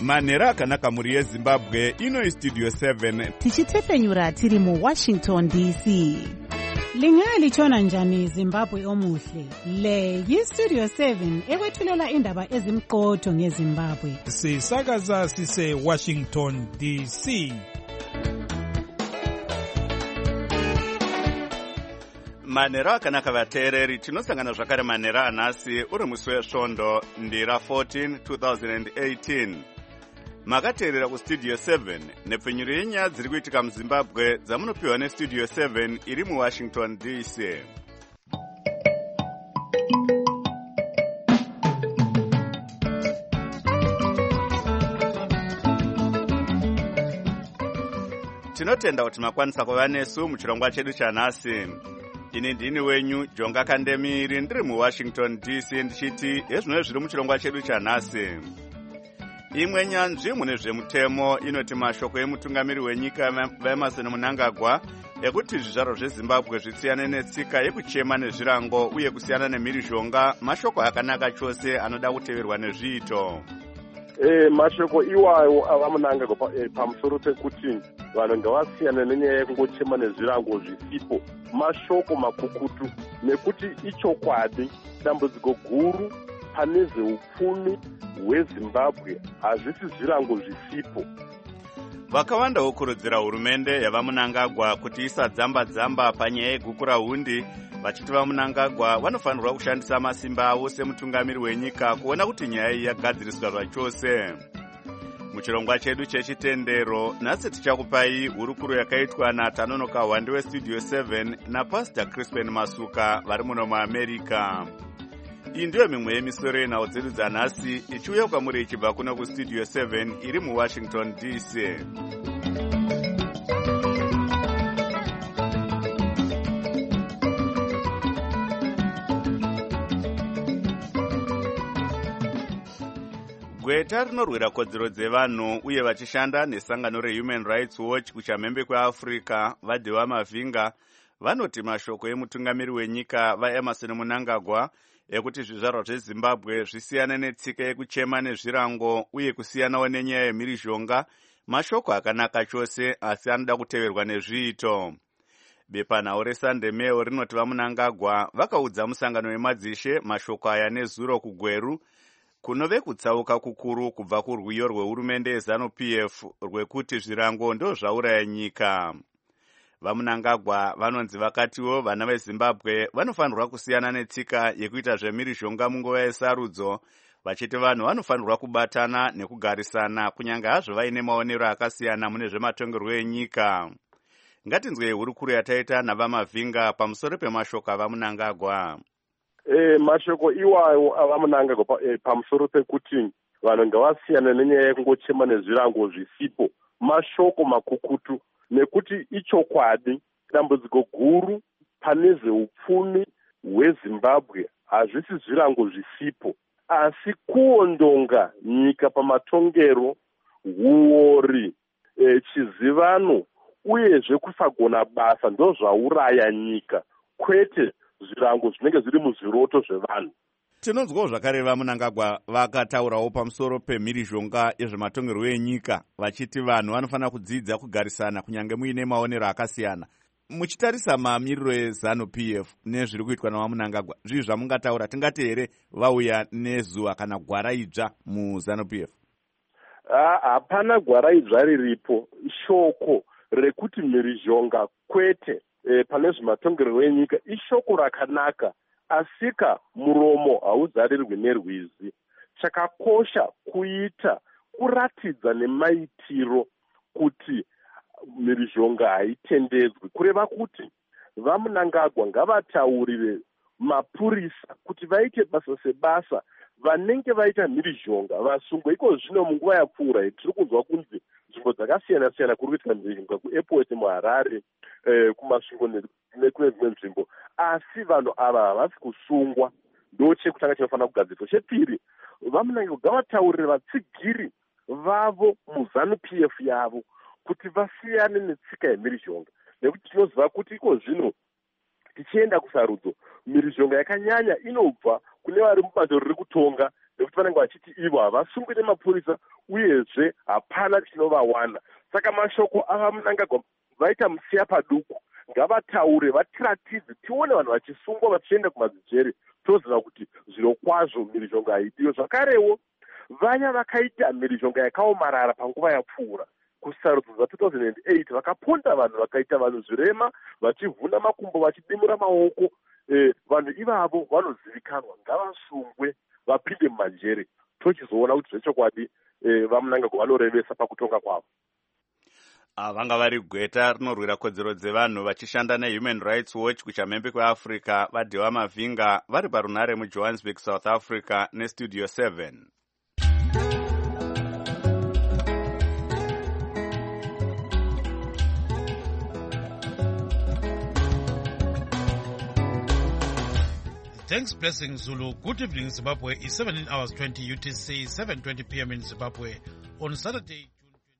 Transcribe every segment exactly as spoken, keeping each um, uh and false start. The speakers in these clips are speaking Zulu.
Manhero akanaka muri yeZimbabwe, ino Studio seven. Tichitefenyura tiri mu Washington D C. Lingalitshona njani Zimbabwe omuhle? Le yiStudio seven ekwethulela indaba ezimqotho ngeZimbabwe. Sisakaza sise Washington D C. Manhero akanaka vateereri, tinosangana zvakare manhero anhasi uri musi wesvondo ndira fourteen two thousand eighteen. Makateerera kuStudio seven nepfenyuro yenyaya dziri kuitika muZimbabwe dzamunopiwa neStudio seven iri muWashington D C. Tinotenda kuti makwanisa kuva nesu muchirongwa chedu chanhasi. Ini ndini wenyu Jonga Kandemiri ndiri muWashington D C ndichiti hezvino zviri muchirongwa chedu chanhasi. Imwe nyanzvi mune zvemutemo inoti mashoko emutungamiri wenyika vaEmmerson Mnangagwa ekuti zvizvaro zveZimbabwe zvisiyane netsika yekuchema nezvirango uye kusiyana nemhirizhonga mashoko akanaka chose anoda kuteverwa nezviito. Eh, mashoko iwayo avaMnangagwa eh, pamusoro pekuti vanhu ngavasiyane nenyaya yekungochema nezvirango zvisipo mashoko makukutu nekuti ichokwadi dambudziko guru pane zveupfumi hweZimbabwe hazvisi zvirango zvisipo. Vakawanda vokurudzira hurumende yavaMnangagwa kuti isadzamba dzamba panyaya yegukura hundi, vachiti vaMnangagwa vanofanirwa kushandisa masimba avo semutungamiri wenyika kuona kuti nyaya iyi yagadziriswa zvachose. Muchirongwa chedu chechitendero nhasi tichakupai hurukuro yakaitwa naTanonoka Hwande weStudio seven naPastor Crispin Masuka vari muno muAmerica. Iyi ndiyo mimwe yemisoro yenhau dzedu dzanhasi ichiuya kwamuri ichibva kuno kuStudio seven iri muWashington D C. Gweta rinorwira kodzero dzevanhu uye vachishanda nesangano reHuman Rights Watch kuchamhembe kweAfrica vadhiwa Mavhinga vanoti mashoko emutungamiri wenyika vaEmmerson Mnangagwa ekuti zvizvarwa zveZimbabwe zvisiyane netsika yekuchema nezvirango uye kusiyanawo nenyaya yemhirizhonga mashoko akanaka chose asi anoda kuteverwa nezviito. Bepanhau reSunday Mail rinoti vaMnangagwa vakaudza musangano wemadzishe mashoko aya nezuro kugweru kunove kutsauka kukuru kubva kurwiyo rwehurumende yeZanu-P F rwekuti zvirango ndo zvauraya nyika. VaMnangagwa vanonzi vakatiwo vana veZimbabwe vanofanirwa kusiyana netsika yekuita zvemhirizhonga munguva yesarudzo, vachiti vanhu vanofanirwa kubatana nekugarisana kunyange hazvo vaine maonero akasiyana mune zvematongerwo enyika. Ngatinzwei hurukuro yataita navaMavhinga pamusoro pemashoko avaMnangagwa. Eh, mashoko iwayo avaMnangagwa eh, pamusoro pekuti vanhu ngavasiyane nenyaya yekungochema nezvirango zvisipo mashoko makukutu nekuti ichokwadi dambudziko guru pane zveupfumi hweZimbabwe hazvisi zvirango zvisipo asi kuondonga nyika pamatongero, huori, e, chizivano uyezve kusagona basa ndo zvauraya nyika kwete zvirango zvinenge zviri muzviroto zvevanhu. Tinonzwawo zvakare vaMnangagwa vakataurawo pamusoro pemhirizhonga yezvematongerwo enyika vachiti vanhu vanofanira kudzidza kugarisana kunyange muine maonero akasiyana. Muchitarisa mamiriro eZanu-P F nezviri kuitwa navaMnangagwa, zvii zvamungataura? Tingati here vauya nezuva kana gwara idzva muZanu-P F? Hapana gwara idzva riripo. Shoko rekuti mhirizhonga kwete e, pane zvematongerwo enyika ishoko rakanaka, asika muromo hauzarirwi nerwizi. Chakakosha kuita kuratidza nemaitiro kuti mhirizhonga haitendedzwi, kureva kuti vaMnangagwa ngavataurire mapurisa kuti vaite basa sebasa vanenge vaita mhirizhonga vasungwe. Iko zvino munguva yapfuura tiri kunzwa kunzi nzvimbo dzakasiyana siyana kuri kuitika mhirizhonga kuairport muHarare, eh, kumasvingo nekune dzimwe nzvimbo, asi vanhu ava havasi kusungwa. Ndo chekutanga chinofanira kugadzirwa. Chepiri, vaMnangagwa ngavataurire vatsigiri vavo muZanu-P F yavo kuti vasiyane netsika yemhirizhonga, nekuti tinoziva kuti iko zvino tichienda kusarudzo mhirizhonga yakanyanya inobva kune vari mubato riri kutonga nekuti vanenge vachiti ivo havasungwi nemapurisa uyezve hapana chinovawana. Saka mashoko ava Mnangagwa vaita musiya paduku, ngavataure vatiratidze tione vanhu vachisungwa vachienda kumadzijere toziva kuti zviro kwazvo mhirizhonga haidiyo. Zvakarewo vaya vakaita mhirizhonga yakaomarara panguva yapfuura kusarudzo dza two thousand eight vakaponda vanhu vakaita vanhu zvirema vachivhuna makumbo vachidimura maoko. Eh, vanhu ivavo vanozivikanwa, ngavasungwe vapinde mumajere tochizoona kuti zvechokwadi eh, vaMnangagwa vanorevesa pakutonga kwavo. Vanga vari gweta rinorwira kodzero dzevanhu vachishanda neHuman Rights Watch kuchamhembe kweAfrica vaDhewa Mavhinga vari parunare muJohannesburg, South Africa neStudio seven. Thanks, Blessing Zulu. Good evening, Zimbabwe. It's seventeen hours twenty U T C, seven twenty p m in Zimbabwe. On Saturday,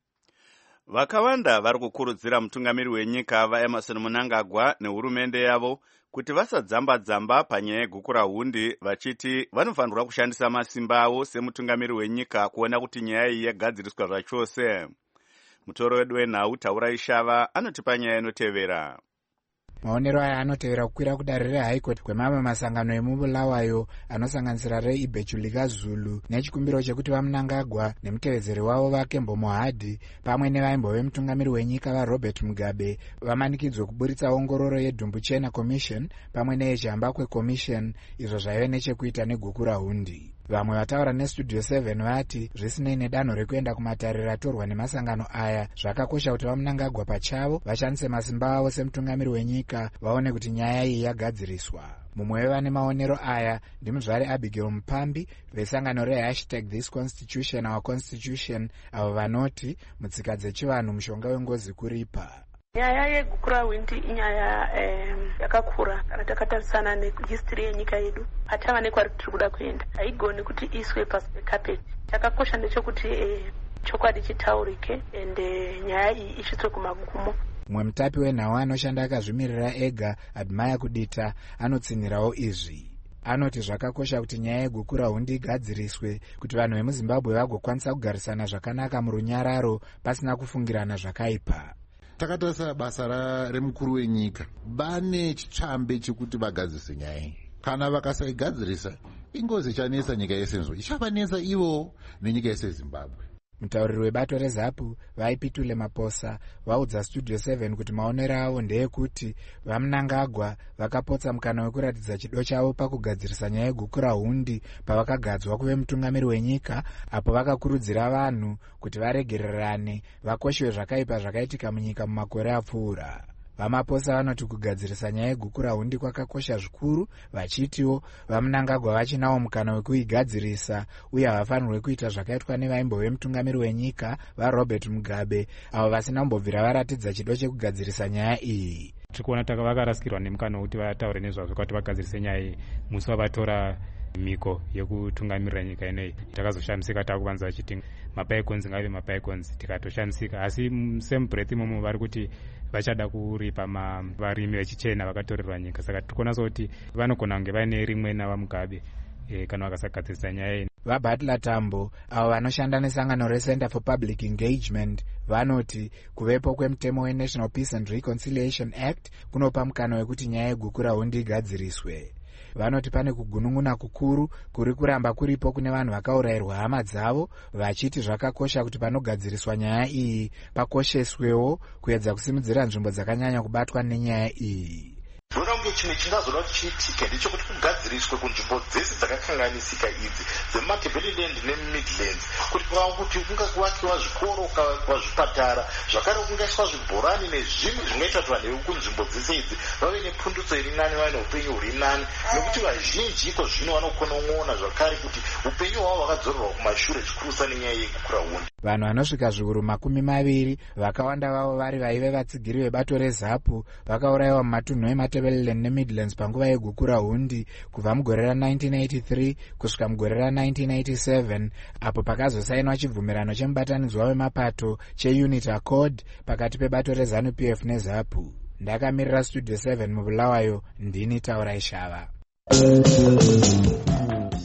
vakawanda vari kukurudzira mutungamiri wenyika vaEmmerson Mnangagwa nehurumende yavo kuti vasadzamba-dzamba panyaya yegukura hundi, vachiti vanofanirwa kushandisa masimba avo semutungamiri wenyika kuona kuti nyaya iyi yagadziriswa zvachose. Mutoro wedu wenhau Taurai Shava anotipa nyaya inotevera. Maonero aya anotevera kukwira kudare reHigh Court kwemamwe masangano emubulawayo anosanganisira reIbhechulika Zulu nechikumbiro chekuti vaMnangagwa nemutevedzeri wavo vaKembo Mohadi pamwe nevaimbove mutungamiri wenyika vaRobert Mugabe vamanikidzwe kuburitsa ongororo yeDumbuchena Commission pamwe neyechihambakwe Commission, izvo zvaive nechekuita negukura hundi. Vamwe vataura neStudio seven vati zvisinei nedanho rekuenda kumatariro ratorwa nemasangano aya, zvakakosha kuti vaMnangagwa pachavo vashandise masimba avo semutungamiri wenyika vaone kuti nyaya iyi yagadziriswa. Mumwe wevane maonero aya ndimuzvare Abigail Mupambi vesangano rehashtag This Constitution Our Constitution, avo vanoti mutsika dzechivanhu mushonga wengozi kuripa. Nyaya yegukura hundi inyaya um, yakakura kana takatarisana nehistory yenyika yedu. Hatava nekwari tiri kuda kuenda, haigoni kuti iswe pasi pekapeti. Chakakosha ndechekuti eh, chokwadi chitaurike ende nyaya iyi isvitswe kumagumo. Mumwe mutapi wenhau anoshanda akazvimirira ega Admire Kudita anotsinhirawo izvi. Anoti zvakakosha kuti nyaya yegukura hundi igadziriswe kuti vanhu vemuZimbabwe vagokwanisa kugarisana zvakanaka murunyararo pasina kufungirana zvakaipa. Takatarisa basa remukuru wenyika, bane chitsvambe chekuti vagadzirise nyaya iyi. Kana vakasaigadzirisa, ingozi chanesa nyika yesenzo, ichavanesa ivo nenyika yese Zimbabwe. Mutauriri webato reZAPU vaipitule Maposa vaudza Studio seven kuti maonero avo ndeyekuti vaMnangagwa vakapotsa mukana wekuratidza chido chavo pakugadzirisa nyaya yegukura hundi pavakagadzwa kuve mutungamiri wenyika, apo vakakurudzira vanhu kuti varegererane vakoshiwe zvakaipa zvakaitika munyika mumakore apfuura. VaMaposa vanoti kugadzirisa nyaya yegukura hundi kwakakosha zvikuru, vachitiwo vaMnangagwa vachinawo mukana wekuigadzirisa uye havafanirwe kuita zvakaitwa nevaimbove mutungamiri wenyika vaRobert Mugabe avo vasina kumbobvira varatidza chido chekugadzirisa nyaya iyi. Tikuona taka vakarasikirwa nemukana wekuti vataure nezvazvo kuti vagadzirise nyaya iyi musi wavatora miko yekutungamirira nyika ineyi. Takazoshamisika takuvanza vachiti mapaikons ngave mapaikons, tikatoshandisika. Asi same breath imomo vari kuti vachada kuripa varimi vechichena vakatorerwa nyika. Saka tikuona kuti vanogona kunge vaine rimwe navaMugabe e, kana vakasagadzirisa nyaya iyi. VaButler Tambo avo vanoshanda nesangano reCenter for Public Engagement vanoti kuvepo kwemutemo weNational Peace and Reconciliation Act kunopa mukana wekuti nyaya yegukura hundi igadziriswe. Vanoti pane kugunun'una kukuru kuri kuramba kuripo kune vanhu vakaurayirwa hama dzavo, vachiti zvakakosha kuti panogadziriswa nyaya iyi pakosheswewo kuedza kusimudzira nzvimbo dzakanyanya kubatwa nenyaya iyi. Ndinoda kunge chimwe chingazoda kuti chiitike ndechekuti kugadziriswe kunzvimbo dzese dzakakanganisika idzi dzemuMatabeleland nemuMidlands, kuti pava kuti kungakuvakiwa zvikoro, kuvakiwa zvipatara, zvakare kungaiswa zvibhorani nezvimwe zvinoita kuti vanhu vekunzvimbo dzese idzi vave nepundutso iri nani, vave neupenyu huri nani, nekuti vazhinji iko zvino vanokonon'ona zvakare kuti upenyu hwavo hwakadzorerwa kumashure zvikuru nenyaya yegukura hundi. Vanhu vanosvika zviuru makumi maviri vakawanda vavo vari vaive vatsigiri vebato reZAPU vakaurayiwa mumatunhu eMatabeleland neMidlands panguva yegukura hundi kubva mugore ra19 eighty-three kusvika mugore ra19 eighty-seven, apo pakazosainwa chibvumirano chemubatanidzwa wemapato cheUnity Accord pakati pebato reZANU-P F neZAPU. Ndakamirira Studio seven mubulawayo, ndini Taurai Shava.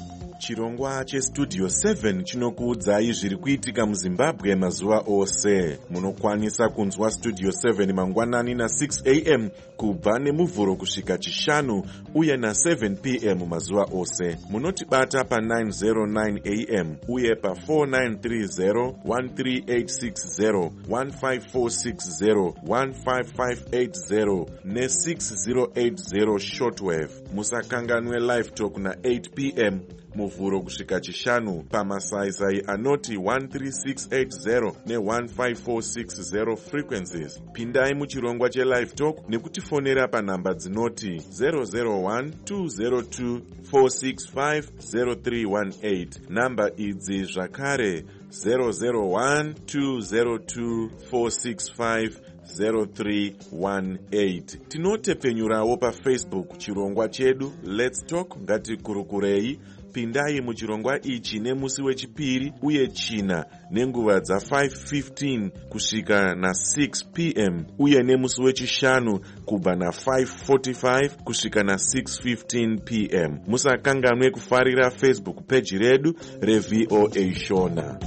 chirongwa chestudio seven chinokuudzai zviri kuitika muzimbabwe mazuva ose. Munokwanisa kunzwa studio seven mangwanani na six a m kubva nemuvhuro kusvika chishanu uye na seven p m mazuva ose. Munotibata pa nine oh nine a m uye pa four nine three zero, one three eight six zero, one five four six zero, one five five eight zero ne six zero eight zero shortwave. Musakanganwe live talk na eight p m muvhuro kusvika chishanu pamasaisai anoti one three six eight zero ne one five four six zero frequencies. Pindai muchirongwa chelive talk nekutifonera panhamba dzinoti zero zero one two zero two four six five zero three one eight. Namba idzi zvakare zero zero one two zero two four six five zero three one eight. Tinotepfenyurawo pafacebook chirongwa chedu Let's Talk ngatikurukurei. Pindai muchirongwa ichi nemusi wechipiri uye china nenguva dza five fifteen kusvika na six p m uye nemusi wechishanu kubva na five forty-five kusvika na six fifteen p m. Musakanganwe kufarira Facebook page redu reV O A Shona.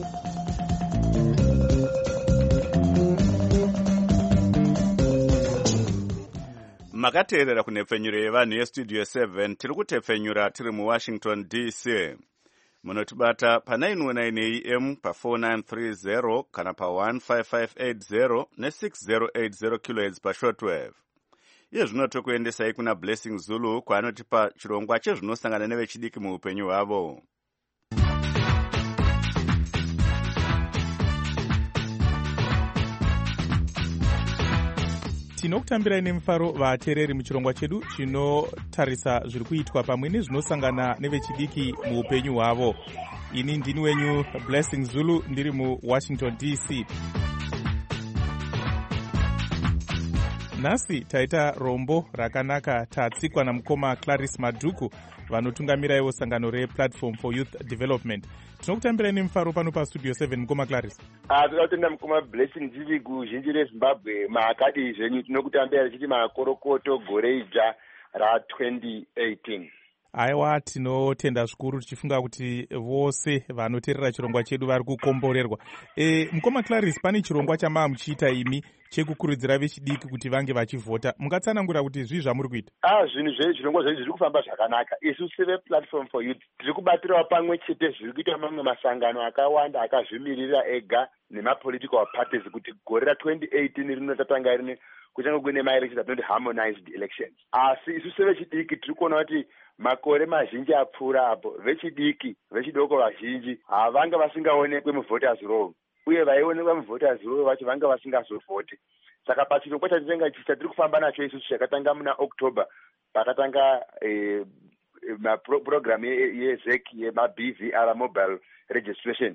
Makateerera kunepfenyuro yevanhu yestudio seven tiri kutepfenyura tiri muWashington D C. Munotibata pa nine oh nine a m pa four nine three zero kana pa one five five eight zero ne six zero eight zero kilohertz pa shortwave. Iye zvino tokuendesai kuna Blessing Zulu kwaanotipa chirongwa chezvinosangana nevechidiki muupenyu hwavo. Tinokutambirai nemufaro vateereri muchirongwa chedu chinotarisa zviri kuitwa pamwe nezvinosangana nevechidiki muupenyu hwavo. Ini ndini wenyu Blessing Zulu ndiri muWashington D C. Nhasi taita rombo rakanaka tatsikwa namukoma Clarice Madhuku vanotungamiraiwo sangano rePlatform for Youth Development. Tinokutambirai nemufaro pano pastudio seven mukoma Clarice. Ah, tinotenda mukoma Blessing tiri kuzhinji reZimbabwe maakadi zvenyu tinokutambira tichiti makorokoto gore ija ra twenty eighteen. Aiwa, tinotenda zvikuru tichifunga kuti vose vanoteerera chirongwa chedu vari kukomborerwa. E, mukoma Clarice, pane chirongwa chamaa muchiita imi chekukurudzira vechidiki kuti vange vachivhota. Mungatsanangura kuti zvii zvamuri kuita? Ah, zvinhu zvirongwa zvedu zviri kufamba zvakanaka. Isu sevePlatform for Youth tiri kubatirawo pamwe chete zviri kuita mamwe masangano akawanda akazvimirira ega nemapolitical parties kuti gore ra twenty eighteen rinotatanga rine kuchanga kuine maelections atinoti harmonized elections. Asi isu sevechidiki tiri kuona kuti makore mazhinji apfuura apo vechidiki vechidoko vazhinji havanga vasingaonekwe muvoters roll uye vaionekwa muvoters roll vacho vanga vasingazovhoti. Saka pachirongwa chatitenga chatiri kufamba nacho isusu chakatanga muna October pakatanga eh, program yeZ E C yema-B V R mobile registration.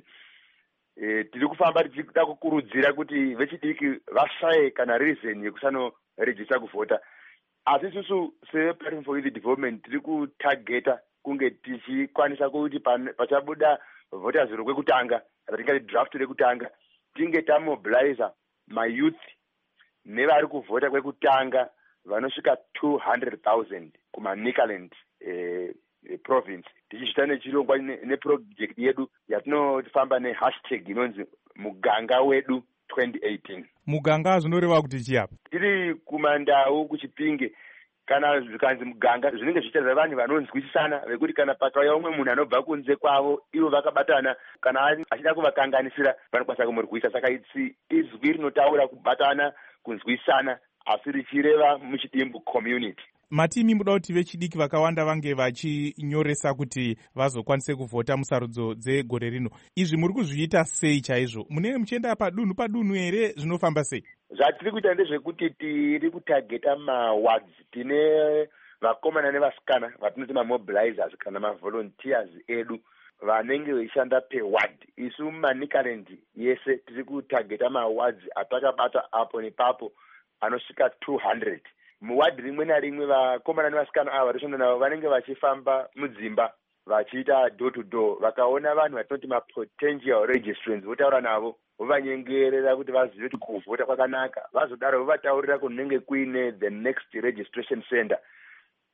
E, tiri kufamba tichida kukurudzira kuti vechidiki vashaye kana reason yekusanorejista kuvhota. Asi isusu sePlatform for Youth Development tiri kutargeta kunge tichikwanisa kuti pachabuda voters roll kwekutanga ratingati draft rekutanga tinge tamobiliza mayouth nevari kuvhota kwekutanga vanosvika two hundred thousand kumaNicaland eh, eh, province tichishita nechirongwa neproject yedu yatinofamba nehashtag inonzi muganga wedu twenty eighteen. Muganga zvinoreva kuti chiapa? Tiri kumandau kuchipinge kana zvikanzi muganga zvinenge zvichitaridza vanhu vanonzwisisana vekuti kana pakauya umwe munhu anobva kunze kwavo ivo vakabatana kana achida kuvakanganisira vanokwanisa kumurwisa. Saka itsi izwi rinotaura kubatana kunzwisana asi richireva muchidimbu community. Matimi muda kuti vechidiki vakawanda vange vachinyoresa kuti vazokwanise kuvhota musarudzo dzegore rino. Izvi muri kuzviita sei chaizvo? Munenge muchienda padunhu padunhu here? Zvinofamba sei? Zvatiri kuita ndezvekuti tiri kutageta mawards. Tine vakomana nevasikana vatinoti mamobilizers kana mavolunteers edu vanenge veishanda peward. Isu maNicaland yese tiri kutageta mawards atakabata apo nepapo anosvika two hundred. Muwadi rimwe narimwe vakomana nevasikana ava varishanda navo vanenge vachifamba mudzimba vachiita door to door. Vakaona vanhu vatinoti mapotential registrants votaura navo vovanyengerera kuti vazive kuti kuvhota kwakanaka. Vazodaro vovataurira kunenge kuine the next registration center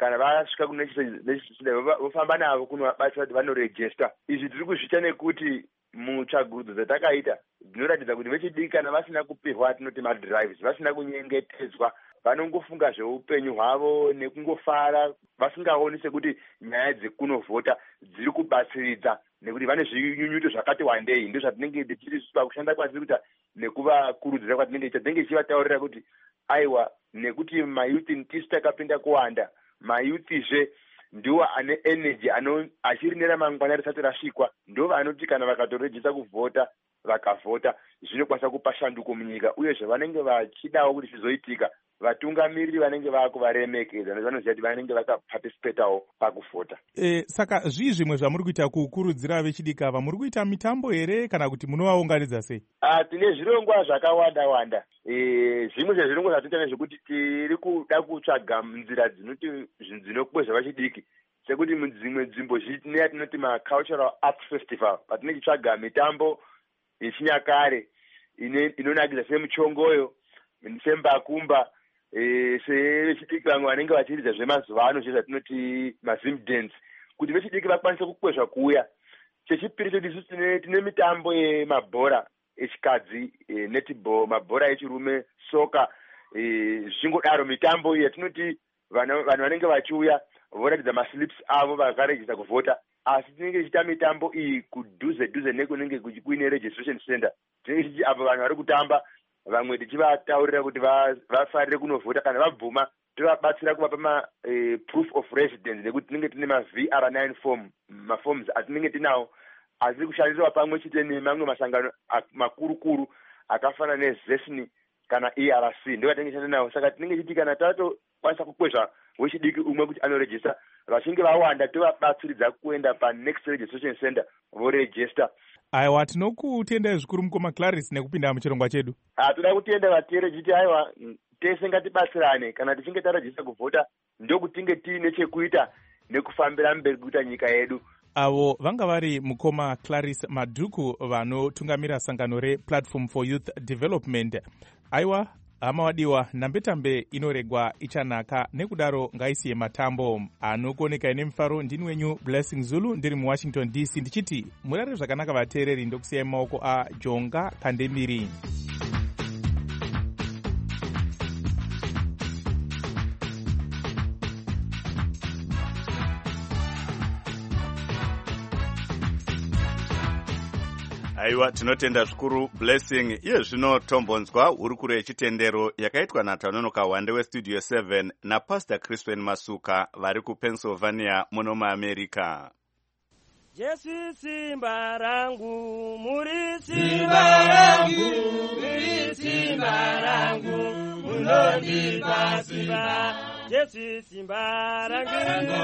kana vasvika kunechisa vofamba navo kunovabatsira kuti vanorejesta. Izvi tiri kuzviita nekuti mutsvagurudzo dzatakaita dzinoratidza kuti vechidiki kana vasina kupiwa tinoti madrives, vasina kunyengetedzwa, vanongofunga zveupenyu hwavo nekungofara vasingaoni sekuti nyaya dzekunovhota dziri kubatsiridza nekuti vane zvinyunyuto zvakati wandei. Ndo zvatinenge tichiri pakushanda kwatiri kuita nekuvakurudzira kwatinenge tinenge ichivataurira kuti aiwa, nekuti mayuthi tisu takapinda kuwanda, mayuthizve ndiwo ane energy ano achiri neramangwana risati rasvikwa, ndo vanoti kana vakatorejesa kuvhota vakavhota zvinokwanisa kupa shanduko munyika, uyezve vanenge vachidawo kuti zvizoitika vatungamiriri vanenge vakuvaremekedza vanoziva kuti vanenge vakaparticipatawo pakuvhota. E, saka zvii zvimwe zvamuri kuita kukurudzira vechidiki ava? Muri kuita mitambo here kana kuti munovaunganidza sei? Ah, tine zvirongwa zvakawanda wanda. E, zvimwe zvezvirongwa zvatinoita nezvekuti tiri kuda kutsvaga nzira dzinoti dzinokwezva vechidiki, sekuti mudzimwe nzvimbo zhinji yatinoti macultural arts festival patinenge tichitsvaga mitambo yechinyakare inonakidza semuchongoyo, sembakumba, e, sevechidiki vamwe vanenge vachiridza zvemazuva ano zvezvatinoti mazim dance, kuti vechidiki vakwanise kukwezva kuuya. Chechipiri chedu tine, tine mitambo yemabhora echikadzi, e, netball, mabhora echirume, soka, e, zvingodaro mitambo iyi yatinoti vanhu vanenge vachiuya voratidza maslips avo vakarejista kuvhota. Asi tinenge tichita mitambo iyi kudhuze dhuze nekunenge kuine registration center. Tinenge tichi avo vanhu vari kutamba vamwe tichivataurira kuti vafarire kunovhota, kana vabvuma tovabatsira kuvapa ma e, proof of residence, nekuti tinenge tine ma-V R nine form, maforms atinenge tinawo asiri kushandiswa pamwe chete nemamwe masangano makuru-kuru akafana nezesni kana E R C, ndo vatinenge tichishanda nawo. Saka tinenge tichiti kana tatokwanisa kukwezva wechidiki umwe kuti anorejista, vachinge vawanda tovabatsiridza kuenda panext registration center vorejista. Aiwa, tinokutendai zvikuru mukoma Clarice nekupinda muchirongwa chedu. Ah, toda kutenda vatiyere chiti aiwa tese ngatibatsirane kana tichinge tarejista kuvhota, ndokutinge tiine chekuita nekufambira mberi kuita nyika yedu. Avo vanga vari mukoma Clarice Madhuku vanotungamira sangano rePlatform for Youth Development. Aiwa, hama wadiwa, nambetambe inoregwa ichanaka, nekudaro ngaisiye matambo anokuoneka ine mfaro. Ndini wenyu Blessing Zulu, ndiri muWashington D C, ndichiti murare zvakanaka vateereri, ndokusiyai maoko aJonga Kandemiri. Aiwa, tinotenda zvikuru Blessing. Iye zvino tombonzwa hurukuro yechitendero yakaitwa naTanonoka Wande weStudio seven naPastor Crispin Masuka vari kuPennsylvania muno muAmerica. Jesu simba rangu, muri simba rangu, muri simba rangu, munondipa simba. Jesu simba rangu.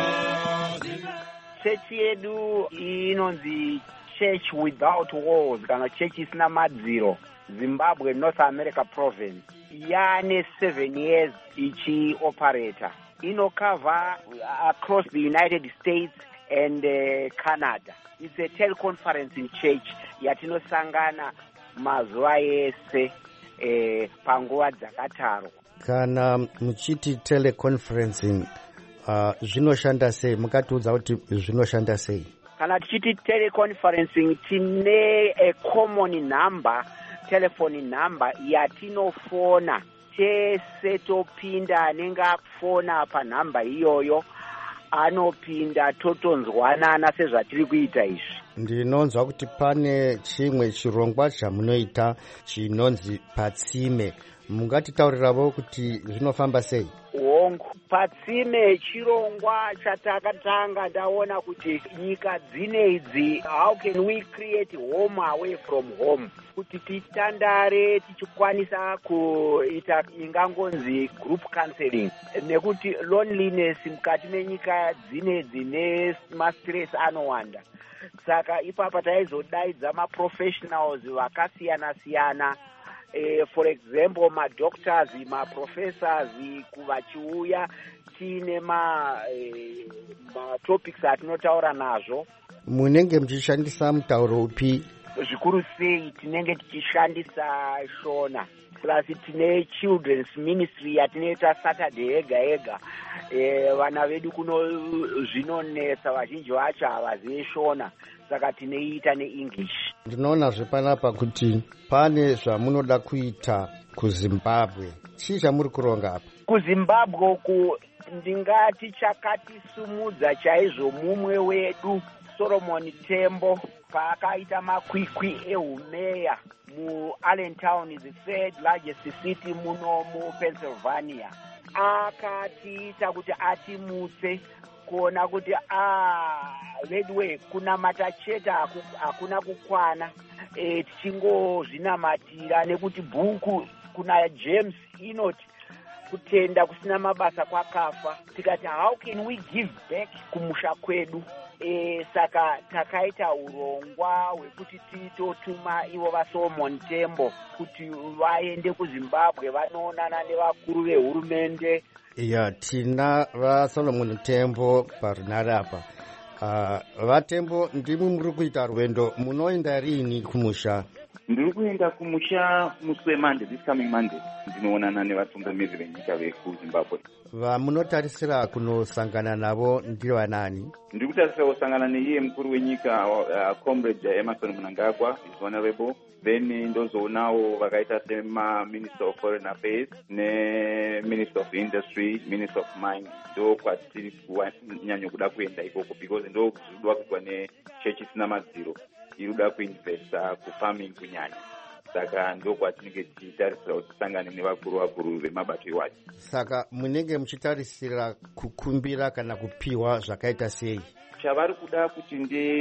Chechi yedu inonzi Church Without Walls, kana church isina madziro, Zimbabwe North America province. Yane seven years ichi operator. Ino cover across the United States and uh, Canada. It's a teleconferencing church yatinosangana mazuva ese eh, panguva dzakataro. Kana muchiti teleconferencing uh, zvinoshanda sei? Mukatiudza kuti zvinoshanda sei? Kana tichiti teleconferencing tine a common number, telephone number yatinofona. Tese topinda anenge akufona panhamba iyoyo anopinda totonzwanana sezvatiri kuita izvi. Ndinonzwa kuti pane chimwe chirongwa chamunoita chinonzi Patsime. Mungatitaurirawo kuti zvinofamba sei? Hongu, Patsime chirongwa chatakatanga ndaona kuti nyika dzine idzi, how can we create home away from home, kuti titandare tichikwanisa kuita ingangonzi group counseling, nekuti loneliness mukati menyika dzine dzine mastress anowanda. Saka ipapa taizodaidza maprofessionals vakasiyana siyana. Uh, for example, ma doctors, ma professors, kuvachiuya tine ma, uh, ma topics atinotaura nazvo. Munenge mchishandisa mutauro upi? Zvikuru sei tinenge tichishandisa Shona. plus tine children's ministry yatinoita Saturday ega ega. E, vana vedu kuno zvinonetsa, vazhinji vacho havazivi Shona, saka tinoita neEnglish. Ndinoona zvepanapa kuti pane zvamunoda kuita kuZimbabwe. Chii chamuri kuronga apa? KuZimbabwe ku ndingati chakatisumudza chaizvo mumwe wedu Solomon Tembo paakaita makwikwi ehumeya muAllentown, the third largest city muno muPennsylvania. Akatiita kuti atimutse kuona kuti ah vedwe kunamata chete hakuna kukwana, e, tichingozvinamatira nekuti bhuku kuna James inoti kutenda kusina mabasa kwakafa. Tikati how can we give back kumusha kwedu? E, saka takaita urongwa hwekuti titotuma ivo vaSolomon Tembo kuti vaende kuZimbabwe vanoonana nevakuru vehurumende. Ya, tina vaSolomon Tembo parunare apa. Uh, vaTembo ndimi muri kuita rwendo, munoenda rini kumusha? Ndiri kuenda kumusha musi weMonday, this coming Monday. Ndinoonana nevatungamiri venyika vekuZimbabwe. Vamunotarisira kunosangana navo ndivanani? Ndiri kutarisira kusangana neiye mukuru wenyika uh, Comrade Emmerson Mnangagwa, is honorable. Then ndozoonawo vakaita sema Minister of Foreign Affairs ne Minister of Industry, Minister of Mines. Ndo kwatiri kunyanya kuda kuenda ikoko because ndo kuzudwa kuitwa nechechi isina madziro iruda kuinvesta kufarming kunyanya. Saka ndo kwatinenge tichitarisira kuti tisangane nevakuru vakuru vemabato iwacho. Saka munenge muchitarisira kukumbira kana kupiwa zvakaita sei? Chavari kuda kuti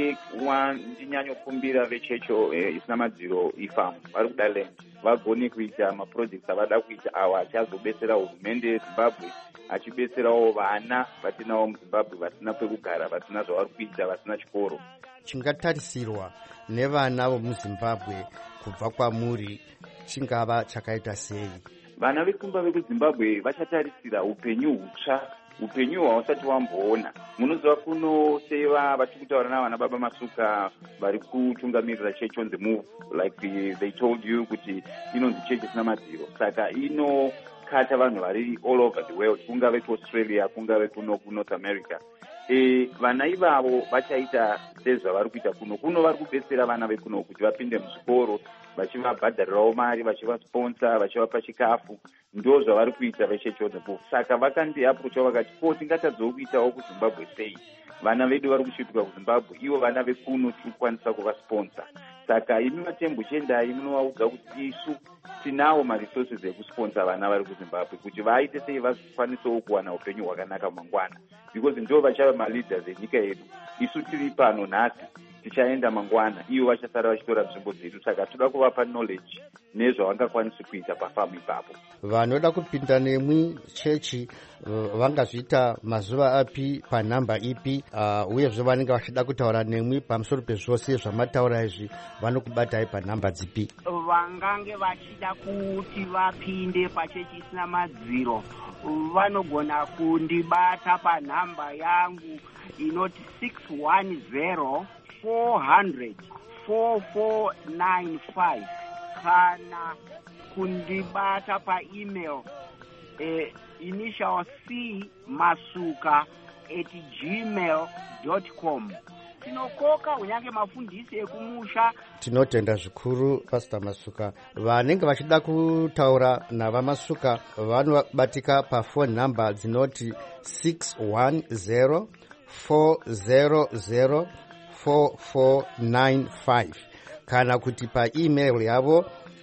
ndinyanyokumbira vechecho eh, isina madziro ifamu vari kuda land vagone kuita maprojects avada kuita awa achazobetsera hurumende yeZimbabwe, achibetserawo vana vatinawo muZimbabwe vasina pekugara, vasina zvavari kuita, vasina chikoro. Chingatarisirwa nevana vomuZimbabwe kubva kwamuri chingava chakaita sei? Vana vekumba vekuZimbabwe vachatarisira upenyu hutsva, upenyu hwausati wamboona. Munoziva kuno seva vari kutaura navana baba Masuka vari kutungamirira church on the move, like the, they told you kuti inonzi church isina madziro. Saka inokata vanhu vari all over the world, kungave kuAustralia, kungave kuno kuNorth America. E, vana ivavo vachaita sezvavari kuita kuno. Kuno vari kubetsera vana vekuno kuti vapinde muzvikoro, vachivabhadharirawo mari, vachivasponsor, vachivapa chikafu. Ndo zvavari kuita vechechi on the move. Saka vakandiapproacha vakati ko tingatadzowo kuitawo kuZimbabwe sei? Vana vedu vari kusvika kuZimbabwe, ivo vana vekuno tiri kukwanisa kuvasponsor. Saka imi Matembo chendai munovaudza kuti isu tinawo maresources ekusponsor vana vari kuZimbabwe kuti vaite sei vakwanisawo kuwana upenyu hwakanaka mangwana, because ndo vachava maleaders enyika yedu. Isu tiri pano nhasi, tichaenda mangwana, ivo vachasara vachitora nzvimbo dzedu. Saka toda kuvapa knowledge nezvavangakwanisa kuita pafamu ipapo. Vanoda kupinda nemwi chechi vangazviita mazuva api panhamba ipi, uh, uyezve vanenge vachida kutaura nemwi pamusoro pezvose zvamataura izvi vanokubatai panhamba dzipi? Vangange vachida kuti vapinde pachechi isina madziro vanogona kundibata panhamba yangu inoti six one zero four hundred four four nine five, kana kundibata pa email eh, initial C masuka at gmail dot com. Tinokoka kunyange mafundisi ekumusha. Tinotenda zvikuru Pastor Masuka. Vanenge vachida kutaura nava Masuka vanobatika pa phone number dzinoti six one zero four zero zero four four nine five, kana kuti pa email yavo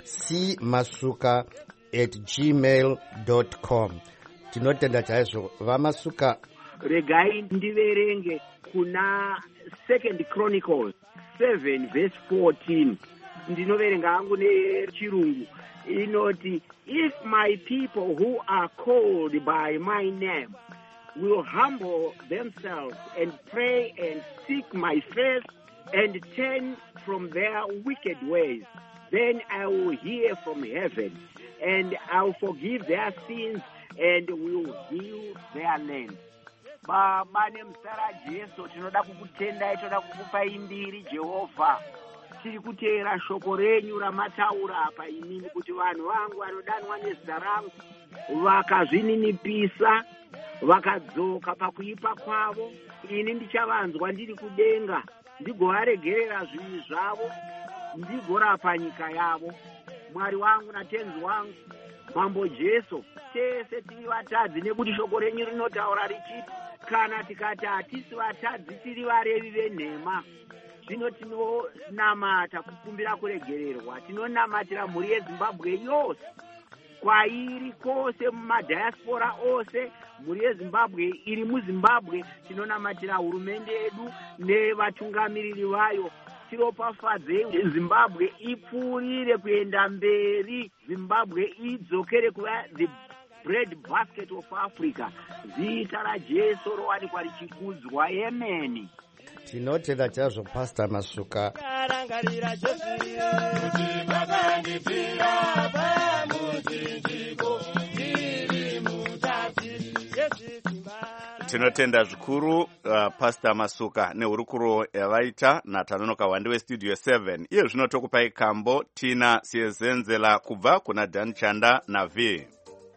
c masuka at gmail dot com. Tinotenda chaizvo vaMasuka. Regai ndiverenge kuna Second Chronicles seven verse fourteen. Ndinoverenga hangu nechirungu. Inoti, if my people who are called by my name will humble themselves and pray and seek my face and turn from their wicked ways, then I will hear from heaven and I will forgive their sins and will heal their land. Baba nemzara Jesu tinoda kukutendai, tinoda kukupai mbiri Jehovha. tiri kuteera shoko renyu ramataura apa imini kuti vanhu vangu vanodanwa nezita rangu vakazvininipisa vakadzoka pakuipa kwavo, ini ndichavanzwa ndiri kudenga ndigovaregerera zvivi zvavo ndigorapa nyika yavo. Mwari wangu natenzi wangu Mambo Jesu, tese tiri vatadzi nekuti shoko renyu rinotaura richiti kana tikati hatisi vatadzi tiri varevi venhema. Zvino tinonamata kukumbira kuregererwa, tinonamatira mhuri yeZimbabwe yose kwairi kwose mumadiaspora ose. Mhuri yeZimbabwe iri muZimbabwe tinonamatira hurumende yedu nevatungamiriri vayo. Tiropafadze Zimbabwe ipfuurire kuenda mberi, Zimbabwe idzokere kuva the bread basket of Africa. Zita raJesu rowanikwa richikudzwa. Amen. Tinotenda chazvo Pastor Masuka. Arangarira Jesu kuti vakandipira pamuchinjiko iri mutati Jesu. Tinotenda zvikuru uh, Pastor Masuka nehurukuro yavaita naTanonoka Hwande weStudio seven. Iye zvino tokupai kambo Tina Siezenzela kubva kuna Dan Chanda naV.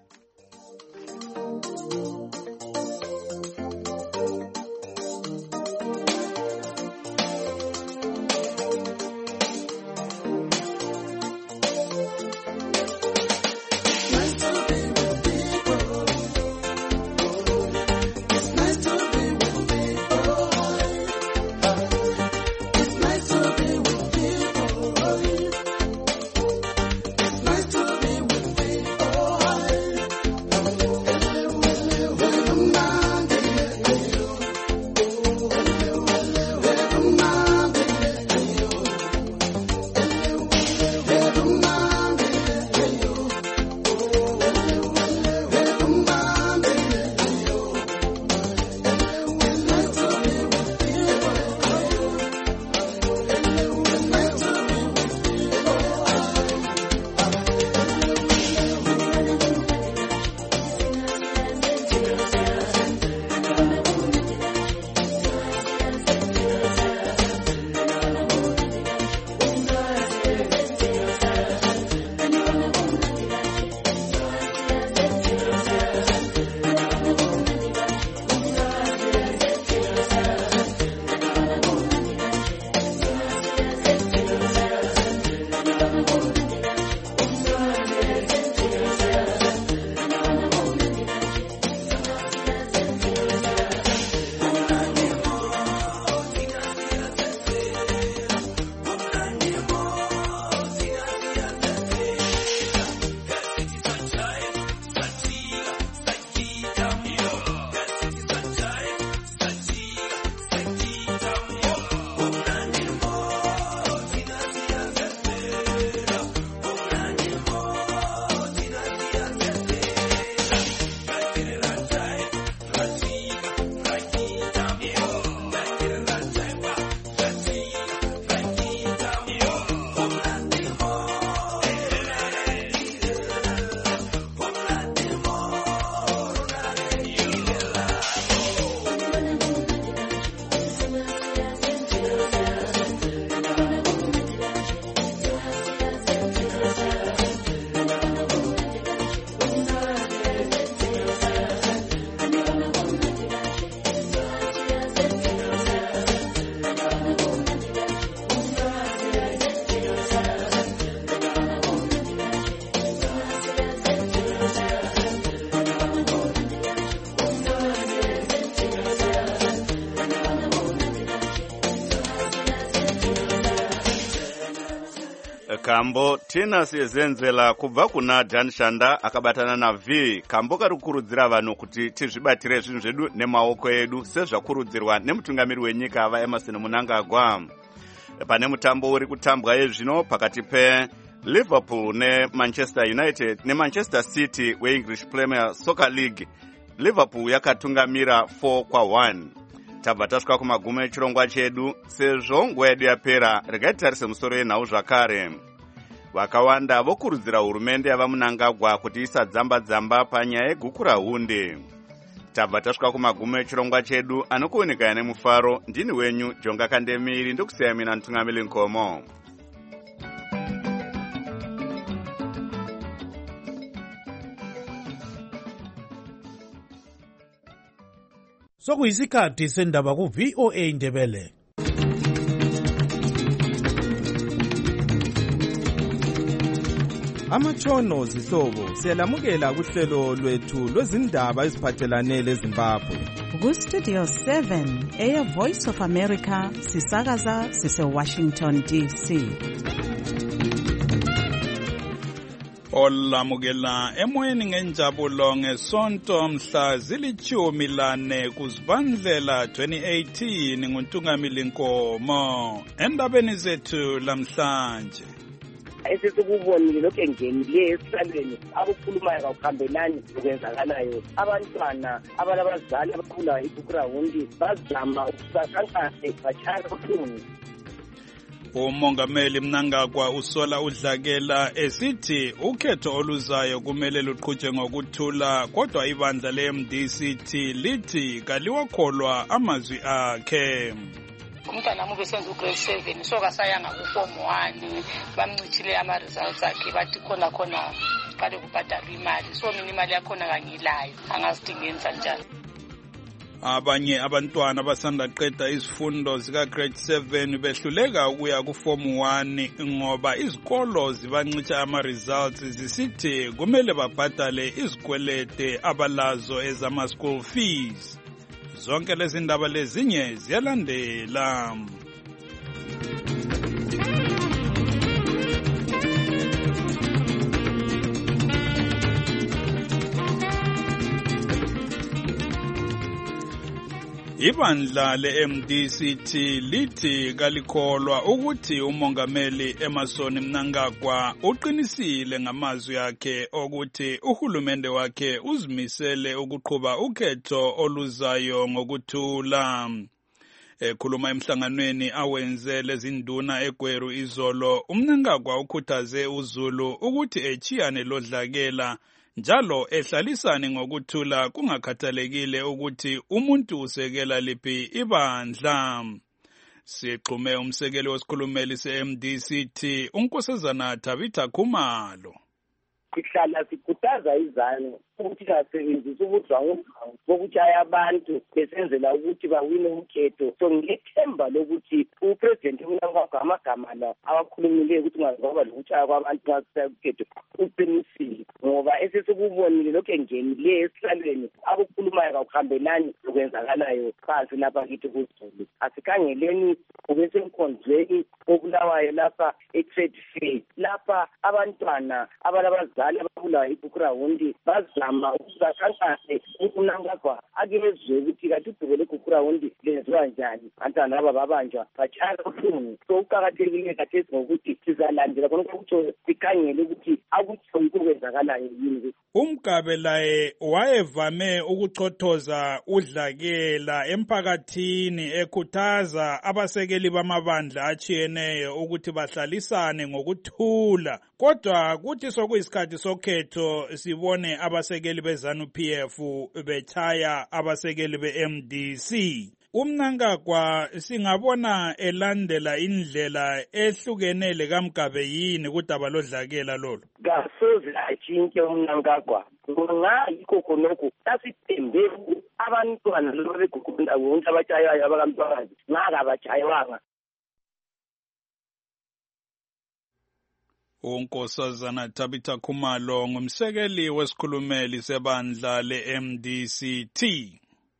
Kambo Tina Siezenzela kubva kuna Dan Chanda akabatana naV. Kambo kari kukurudzira vanhu kuti tizvibatire zvinhu zvedu nemaoko edu sezvakurudzirwa nemutungamiri wenyika vaEmerson Mnangagwa. Pane mutambo uri kutambwa yezvino pakati pe Liverpool neManchester United neManchester City weEnglish Premier Soccer League. Liverpool yakatungamira four kwa one. Tabva tasvika kumagumo echirongwa chedu. Sezvo nguva yedu yapera, regai titarise musoro yenhau zvakare. Vakawanda vokurudzira hurumende yavaMnangagwa kuti isadzamba-dzamba panyaya yegukura hunde. Tabva tasvika kumagumo echirongwa chedu, anokuonekana nemufaro. Ndini wenyu Jonga Kandemiri, ndokusiyamina Ntungamiri Nkomo. sokuyisikhathi sendaba ku-V O A Ndebele. Amatshono zihlobo siyalamukela kuhlelo lwethu lwezindaba eziphathelane leZimbabwe. Ku-Studio seven eya Voice of America sisakaza sise-Washington D C. Olamukela emoyeni ngenjabulo ngesonto mhla zilithumi lane kuzibandlela twenty eighteen nguNtungamili Nkomo. Endabeni zethu lamhlanje esesikubonile lokhu engenile esihlalweni akukhulumayo kakuhambelani lokwenzakalayo. Abantwana abalabazali abakhulayo iBukurawundi bazama ukusasankahle batshaya kabuhlungu. uMongameli Mnangagwa usola udlakela esithi ukhetho oluzayo kumele luqhutshwe ngokuthula, kodwa ibandla le-M D C T lithi kaliwakholwa amazwi akhe. Umntwana wami ubesenza ugrade seven so kasayanga ku-form one bamncithile ama-results akhe bathi khona khona kale kubhadalwa imali so mina imali yakhona kangilayo angazidingeni kanjani. Abanye abantwana basanda qeda izifundo zika-grade seven behluleka ukuya ku-form one ngoba izikolo zibancitsha ama-results zisithi kumele babhadale izikwelete abalazo ezama-school fees. Zonke lezi ndaba lezinye ziyalandela. Ibandla le-M D C T lithi kalikholwa ukuthi uMongameli Emmerson Mnangagwa uqinisile ngamazwi akhe ukuthi uhulumende wakhe uzimisele ukuqhuba ukhetho oluzayo ngokuthula. Ekhuluma emhlanganweni awenze lezinduna eGweru izolo, uMnangagwa ukhuthaze uZulu ukuthi echiyane lodlakela njalo ehlalisane ngokuthula kungakhathalekile ukuthi umuntu usekela liphi ibandla. Siqume umsekeli wesikhulumeli se-M D C T uNkosazana Tabitha Khumalo. Sihlala sikhuthaza izane ukuthi basebenzise ubudlwangu bokutshaya abantu besenzela ukuthi bawine umkhetho. So ngithemba lokuthi uPresident Mnangagwa amagama la awakhulumileyo ukuthi ungazaba lokutshaya kwabantu ngasaya ukhetho uqinisile ngoba esesikubonile lokhu engenile esihlalweni akukhulumayo kakuhambelani lokwenzakalayo phansi lapha kithi kuZulu. Asikhangeleni ubesenkonzweni obulawayo lapha e-trade fair lapha abantwana abalabazali abakhulayo iBukurawundi bazama ukusasankahle uMnangagwa akezwe ukuthi kathi udubo leBukurawundi lenziwa njani, abantwana laba babanjwa batshaya kabuhlungu. So uqakathekile kathesi ngokuthi sizalandela konke ukuthi sikhangele ukuthi akutsho ukwenzakalayo yini. uMgabe laye wayevame ukuchothoza udlakela emphakathini ekhuthaza abasekeli bamabandla achiyeneyo ukuthi bahlalisane ngokuthula, kodwa kuthi sokuyisikhathi sokhetho sibone abasekeli beZANU P F bechaya abasekeli be-M D C. uMnangagwa singabona elandela indlela ehlukenele kaMgabe yini kudaba lodlakela lolo? Kasoze atshintshe uMnangagwa ngayikho khonokho sasithembe abantwana laba begugunda wonke abatshayayo abakamntwakazi ngaka batshaywanga. uNkosazana Tabitha Khumalo ngumsekeli wesikhulumeli sebandla le-M D C T.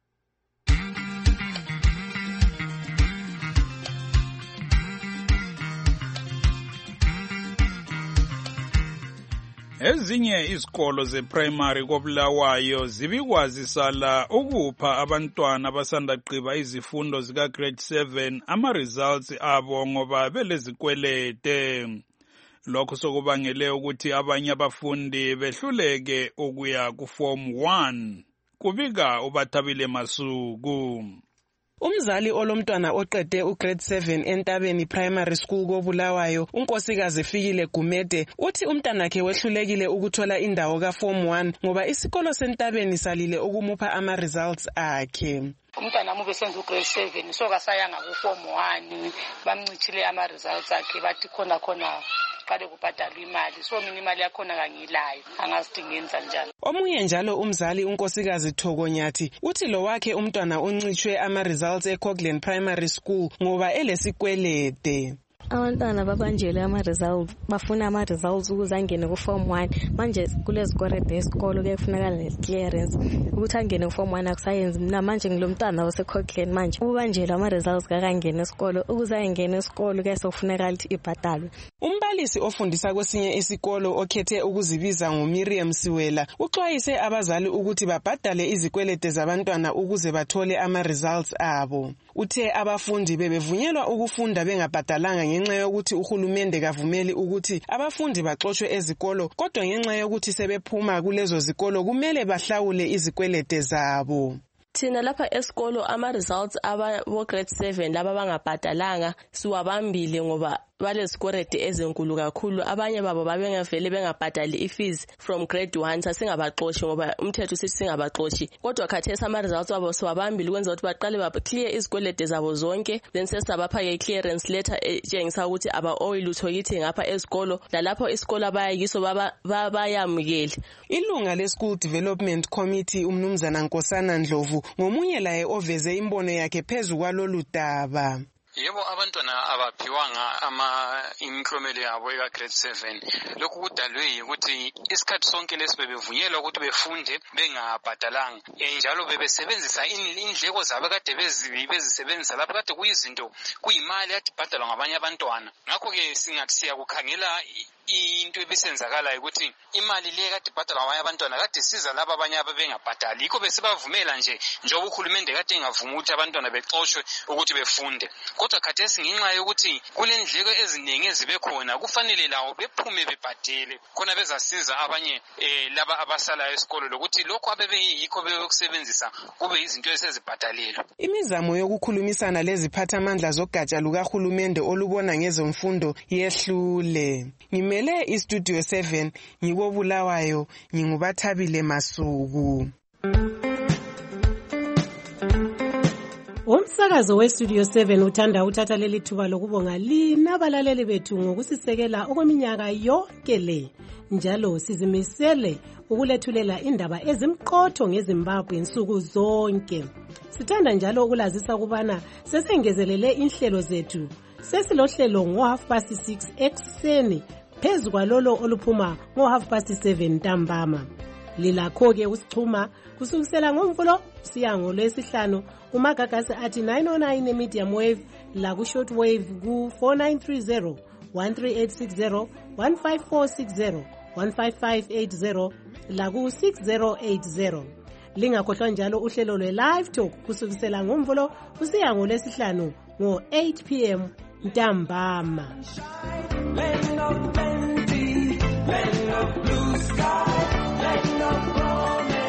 Ezinye izikolo zeprimary koBulawayo zibikwazisala ukupha abantwana abasanda qiba izifundo zika grade seven ama results abo ngoba belezikwelete. Lokho sokubangele ukuthi abanye abafundi behluleke ukuya ku form one. Kubika uBathabile Masuku. Umzali olomntwana oqede ugrade seven entabeni primary school koBulawayo, uNkosikazi Fikile Gumede, uthi umntanakhe wehlulekile ukuthola indawo ka form one ngoba isikolo sentabeni salile ukumupha ama results akhe. Umntwana wami ubesenza ugrade seven so kasayanga ku form one bamncithile ama results akhe bathi khona khona kuqale kubhadalwa imali, so mina imali yakhona kangilayo, angazithi ngenza njalo. Omunye njalo umzali unkosikazi Thokonyathi uthi lo wakhe umntwana uncitshwe ama-results eCoughlin Primary School ngoba elesikwelede. Abantwana babanjelwe ama-results, bafuna ama-results ukuze angene ku-form one. Manje kulezikwerede esikolo kuyafunakala ne-clearance ukuthi angene ku-form one akusayenzi. Mina manje ngilomntwana waseCoughlin manje ubanjelwe ama-results kakangene esikolo, ukuze angene esikolo kuyasofunakala ukuthi ibhadalwe. Umbalisi ofundisa kwesinye isikolo okhethe ukuzibiza nguMiriam Siwela uxwayise abazali ukuthi babhadale izikwelede zabantwana ukuze bathole ama-results abo. Uthe abafundi bebevunyelwa ukufunda bengabhadalanga ngenxa yokuthi uhulumende kavumeli ukuthi abafundi baxoshwe ezikolo, kodwa ngenxa yokuthi sebephuma kulezo zikolo kumele bahlawule izikwelede zabo. Thina lapha esikolo ama-results aba grade seven laba bangabhadalanga siwabambile ngoba balezikwerede ezinkulu kakhulu. Abanye babo babengavele bengabhadali ifees from grade one, sasingabaxoshi ngoba umthetho usithi singabaxoshi, kodwa khathesi ama-results abo siwabambile ukwenza ukuthi baqale baclear izikwelede zabo zonke, then sesabapha-ke i-clearance letter etshengisa ukuthi aba-owe lutho kithi ngapha esikolo, lalapho isikolo abayakiso bayamukele. Ilunga le-School Development Committee umnumzana Nkosana Ndlovu ngomunye laye oveze imbono yakhe phezu kwalolu daba. Yebo, abantwana abaphiwanga ama imiklomelo yabo eka grade seven. Lokhu kudalwe ukuthi isikhathi sonke lesibebevunyelwa ukuthi befunde bengabhadalanga. Njalo bebesebenzisa indleko zabo kade bezisebenzisa lapho kade kuyizinto kuyimali kade ibhadalwa ngabanye abantwana. Ngakho ke singathi siyakukhangela into ebisenzakala ukuthi imali le kade ibhadalwa ngabanye abantwana kade siza laba abanye ababengabhadali. Yikho besibavumela nje njengoba uhulumende kade engavuma ukuthi abantwana bexoshwe ukuthi befunde. Kodwa khathesi ngenxa yokuthi kulendleko eziningi ezibe khona kufanele lawo bephume bebhadele khona bezasiza abanye eh laba abasala esikolo lokuthi lokho abebeyikho beyokusebenzisa kube izinto esezibhadalelwe. Imizamo yokukhulumisana leziphathamandla zogatsha lukahulumende olubona ngezemfundo yehlule. Ngimele iStudio seven ngikobulawayo ngingubathabile Masuku. Umsakazo weStudio seven uthanda uthatha leli thuba lokubonga lina abalaleli bethu ngokusisekela okweminyaka yonke le. Njalo sizimisele ukulethulela indaba ezimqotho ngeZimbabwe nsuku zonke. Sithanda njalo ukulazisa kubana sesengezelele inhlelo zethu. Sesilohlelo ngo half past six ekseni phezu kwalolo oluphuma ngo half past seven ntambama. Lilakho ke usichuma kusukisela ngomvulo siya ngolwesihlanu umagagasi athi nine oh nine medium wave la ku short wave ku four nine three zero one three eight six zero one five four six zero one five five eight zero la ku six zero eight zero. Lingakhohlwa njalo uhlelo lwe live talk kusukisela ngomvulo usiya ngolwesihlanu ngo eight p m ntambama. Land of plenty, land of blue sky, land of promise.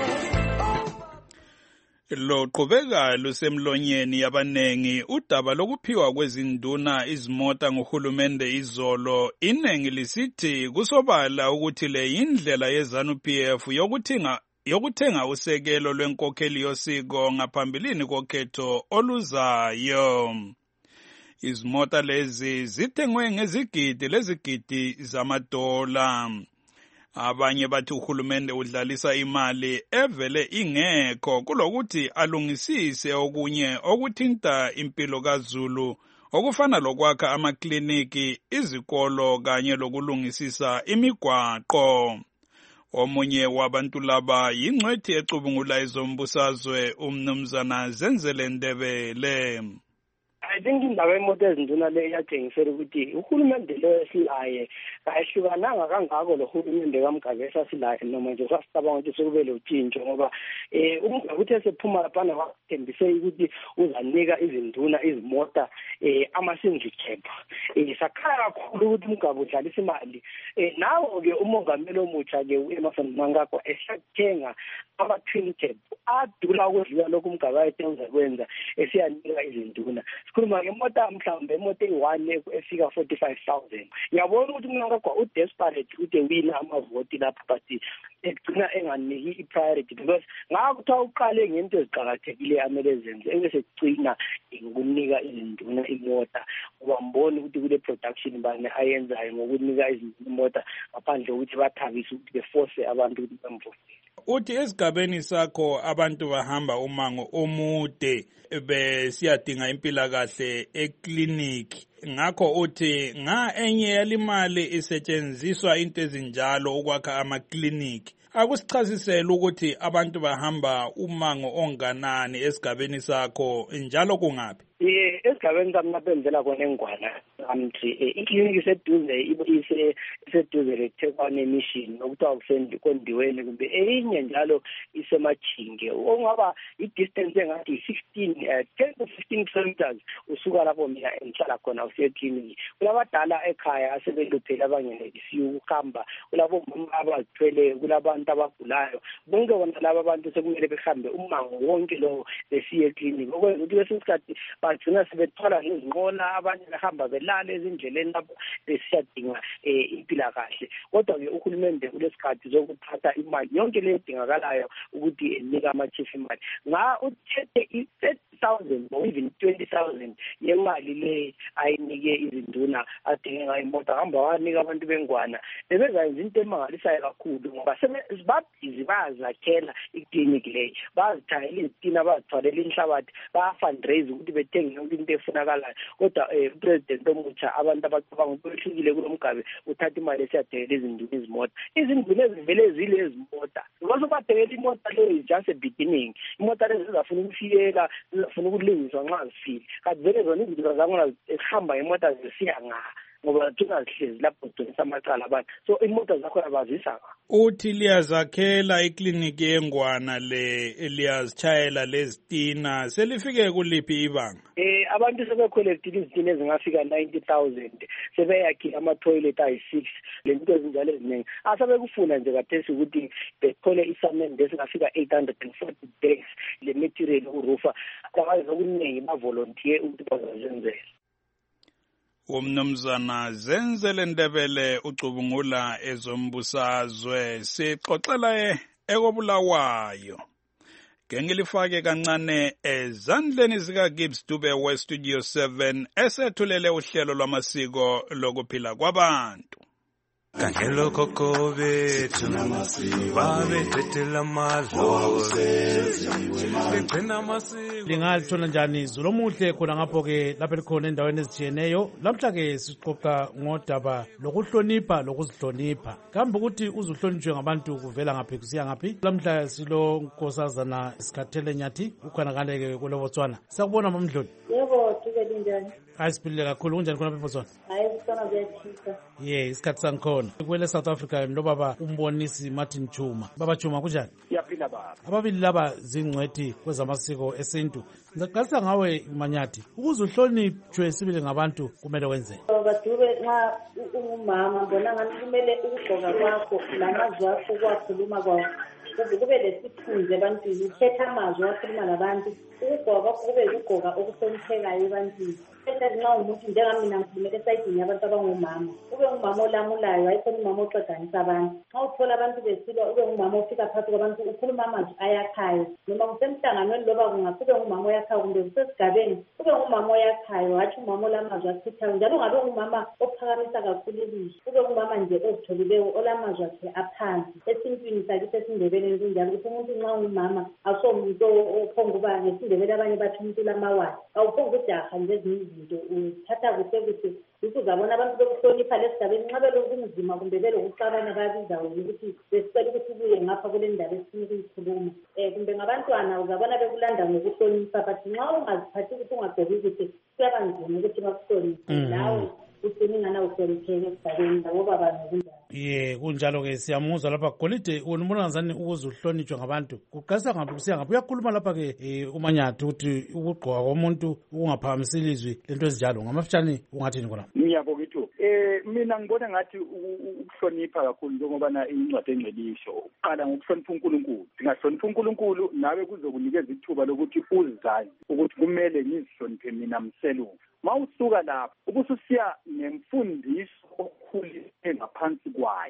Lo qhubeka lusemlonyeni yabanengi udaba lokuphiwa kwezinduna izimota ngohulumende izolo. Inengi lisithi kusobala ukuthi le indlela yeZANU P F yokuthinga yokuthenga usekelo lwenkokheli yosiko ngaphambilini kokhetho oluzayo. Izimota lezi zithengwe ngezigidi lezigidi zamadola. Abanye bathi uhulumende udlalisa imali evele ingekho kulokuthi alungisise okunye okuthinta impilo kaZulu okufana lokwakha amakliniki, izikolo kanye lokulungisisa imigwaqo. Omunye wabantu laba yingcwethi ecubungula izombusazwe umnumzana Zenzele Ndebele. I think indaba yemoto ezinduna le iyatshengisela ukuthi uhulumende lo esilaye ayihlukananga kangako lo hulumende kaMgabesa silaye noma nje sasicabanga ukuthi sekube lo tshintsho ngoba eh uMgabesa esephuma laphana wathembise ukuthi uzanika izinduna izimota eh ama-syndicate eh sakhala kakhulu ukuthi uMgabesa udlalisa imali eh nawo ke umongameli omutsha ke uEmmerson Mnangagwa esathenga ama-twin cab adula ukudlula lokhu uMgabesa etenza kwenza esiyanika izinduna. Sikhuluma ngemoto mhlawumbe imoto eyi-one efika forty-five thousand. Ngiyabona ukuthi Mnangagwa u-desperate ukuthi wina amavoti lapha but egcina enganiki i-priority because ngakho kuthiwa uqale ngento eziqakathekile amele zenze ebese gcina ngokunika izinduna imota ubambona ukuthi kule production bani ayenzayo ngokunika izinduna imota ngaphandle kokuthi bathabise ukuthi beforce abantu ukuthi bamvotele. Uthi esigabeni sakho abantu bahamba umango omude besiyadinga impilakahle ekliniki, ngakho uthi nga enye yalimali isetshenziswa into ezinjalo ukwakha amakliniki. Akusichazisela ukuthi abantu bahamba umango onganani esigabeni sakho njalo kungaphi? Eh esigabeni sami lapho benzela khona engwana amthi ikliniki seduze ise seduze leThekwani mission nokuthiwa kusendi kondiweni kumbe enye njalo isemajinge ongaba i-distance engathi fifteen ten to fifteen kilometers usuka lapho mina engihlala khona usekliniki. Kulabadala ekhaya asebeluphela abangenelisi ukuhamba, kulabo mama abazithwele, kulabantu abagulayo, bonke bona laba abantu sekumele behambe umango wonke lo besiye ekliniki okwenza ukuthi kwesinye isikhathi bagcina sebethwala nezinqola, abanye behamba belala ezindleleni lapho besiyadinga impilakahle. Kodwa-ke uhulumende kulesikhathi zokuthatha imali yonke le edingakalayo ukuthi enika ama-chief imali nga uthethe i-thirty thousand or even twenty thousand yemali le ayinike izinduna adinge ngayo imota hamba wanika abantu bengwana. Bebezayenza into emangalisayo kakhulu ngoba sebabhizi bayazakhela ikliniki leyo, bazithayela izitina, bazithwalela inhlabathi, baya-fundraise ukuthi bethenge yonke into efunakalayo. Kodwa upresident omutsha abantu abacabanga ukuthi behlukile kulo mgabe uthatha imali esiyadingela izinduna izimota. Izinduna ezivele zile zimota ngoba badingela imota leyo is just a beginning. Imota lezi zizafuna ukufikela, zizafuna ukulungiswa nxa zifile, kanti vele zona izinto zakhona zihamba imota zisiya nga ngoba thina sihlezi lapho sidonisa amacala abantu, so imoto zakhona bazisa. Uthi liyazakhela ikliniki yengwana le liyazitshayela lezitina, selifike kuliphi ibanga? Eh abantu sebecollectile izitina ezingafika ninety thousand, sebeyakhile ama-toilet ayi-six, lento ezinjalo eziningi. Asebekufuna nje kathesi ukuthi bethole isamende esingafika eight hundred and forty bags le material ukurufa, akwazi okuningi bavolontier ukuthi bazenzele. Umnumzana Zenzele Ndebele ucubungula ezombusazwe, sixoxela ekobulawayo. Ngengilifake kancane ezandleni zika Gibbs Dube we Studio seven esethulele uhlelo lwamasiko lokuphila kwabantu. Kangelo koko bethu babe thethela madlozi begcina amasiko. Lingalithola njani izulu omuhle khona ngapho ke lapha likhona endaweni ezitshiyeneyo. Lamhla ke sixoxa ngodaba lokuhlonipha lokuzihlonipha. Kambe ukuthi uzuhlonitshwe ngabantu kuvela ngaphi kusiya ngaphi? Lamhla silo nkosazana Sikhathele Nyathi ukhanakale ke kule Botswana. Sakubona mamdloli. Yebo, tube njani? Ayisiphilile kakhulu, kunjani khona lapha Botswana? Hayi Botswana kuyachisa. Yeah, isikhathi sangikhona. Kwele South Africa lo baba umbonisi Martin Chuma. Baba Chuma kunjani? Siyaphila baba. Ababili laba zingcwethi kwezamasiko esintu. Ngicela ngawe Manyathi, ukuze uhloniphe sibili ngabantu kumele wenze. Badube nxa ungumama mbona ngathi kumele ukugqoka kwakho lamazwi akho kwakhuluma kwawo kube lesithunzi ebantwini, ukhetha amazwi akhuluma labantu, ukugqoka kwakho kube ukugqoka okuhloniphekayo ebantwini. Nxa umuntu njengamina ngikhulumela esayidini yabantu abangomama, ube ngumama olamulayo, ayikhona umama oxeganisa abantu. Nxa uthola abantu besilwa, ube ngumama ofika phakathi kwabantu ukhuluma amazwi ayakhayo, noma kusemhlanganweni loba kungaphi ube ngumama oyakhayo, kumbe kusesigabeni ube ngumama oyakhayo, hatshi umama olamazwi achithayo, njalo ungabe ngumama ophakamisa kakhulu ilizwi, ube ngumama nje ozitholileyo olamazwi akhe aphansi. Esintwini sakithi esindebeleni kunjalo ukuthi umuntu nxa ungumama awusomuntu ophonga uba ngesindebele abanye bathi umuntu ulamawala, awuphonga ujaha nje ezinye izinto, uthatha kuhle kuhle. Yikho uzabona abantu bekuhlonipha lesigabeni nxa belokunzima kumbe belokuxabana babiza ukuthi besicela ukuthi ubuye ngapha kule ndaba esifuna ukuyikhuluma. Um kumbe ngabantwana uzabona bekulanda ngokuhlonipha, but nxa ungaziphathi ukuthi ungagqoki kuhle kuyaba nzima ukuthi bakuhloniphe. Nawe ugcine ingana uhlonipheke esigabeni ngoba banobunjalo. Ye kunjalo ke siyamuzwa lapha Golide, unibona ngazani ukuze uhlonitshwe ngabantu kuqasa ngaphi kusiya ngaphi? Uyakhuluma lapha ke uManyathi ukuthi ukugqoka komuntu ukungaphakamisa ilizwi lento ezinjalo ngamafutshane ungathini khona? Ngiyabonga ithu. Eh mina ngibona ngathi ukuhlonipha kakhulu njengoba na incwadi engcelisho uqala ngokuhlonipha uNkulunkulu. Singahlonipha uNkulunkulu nawe kuzokunikeza ithuba lokuthi uzazi ukuthi kumele ngizihloniphe mina mselufu. Mawusuka lapho ubususiya nemfundiso okhulile ngaphansi kwayo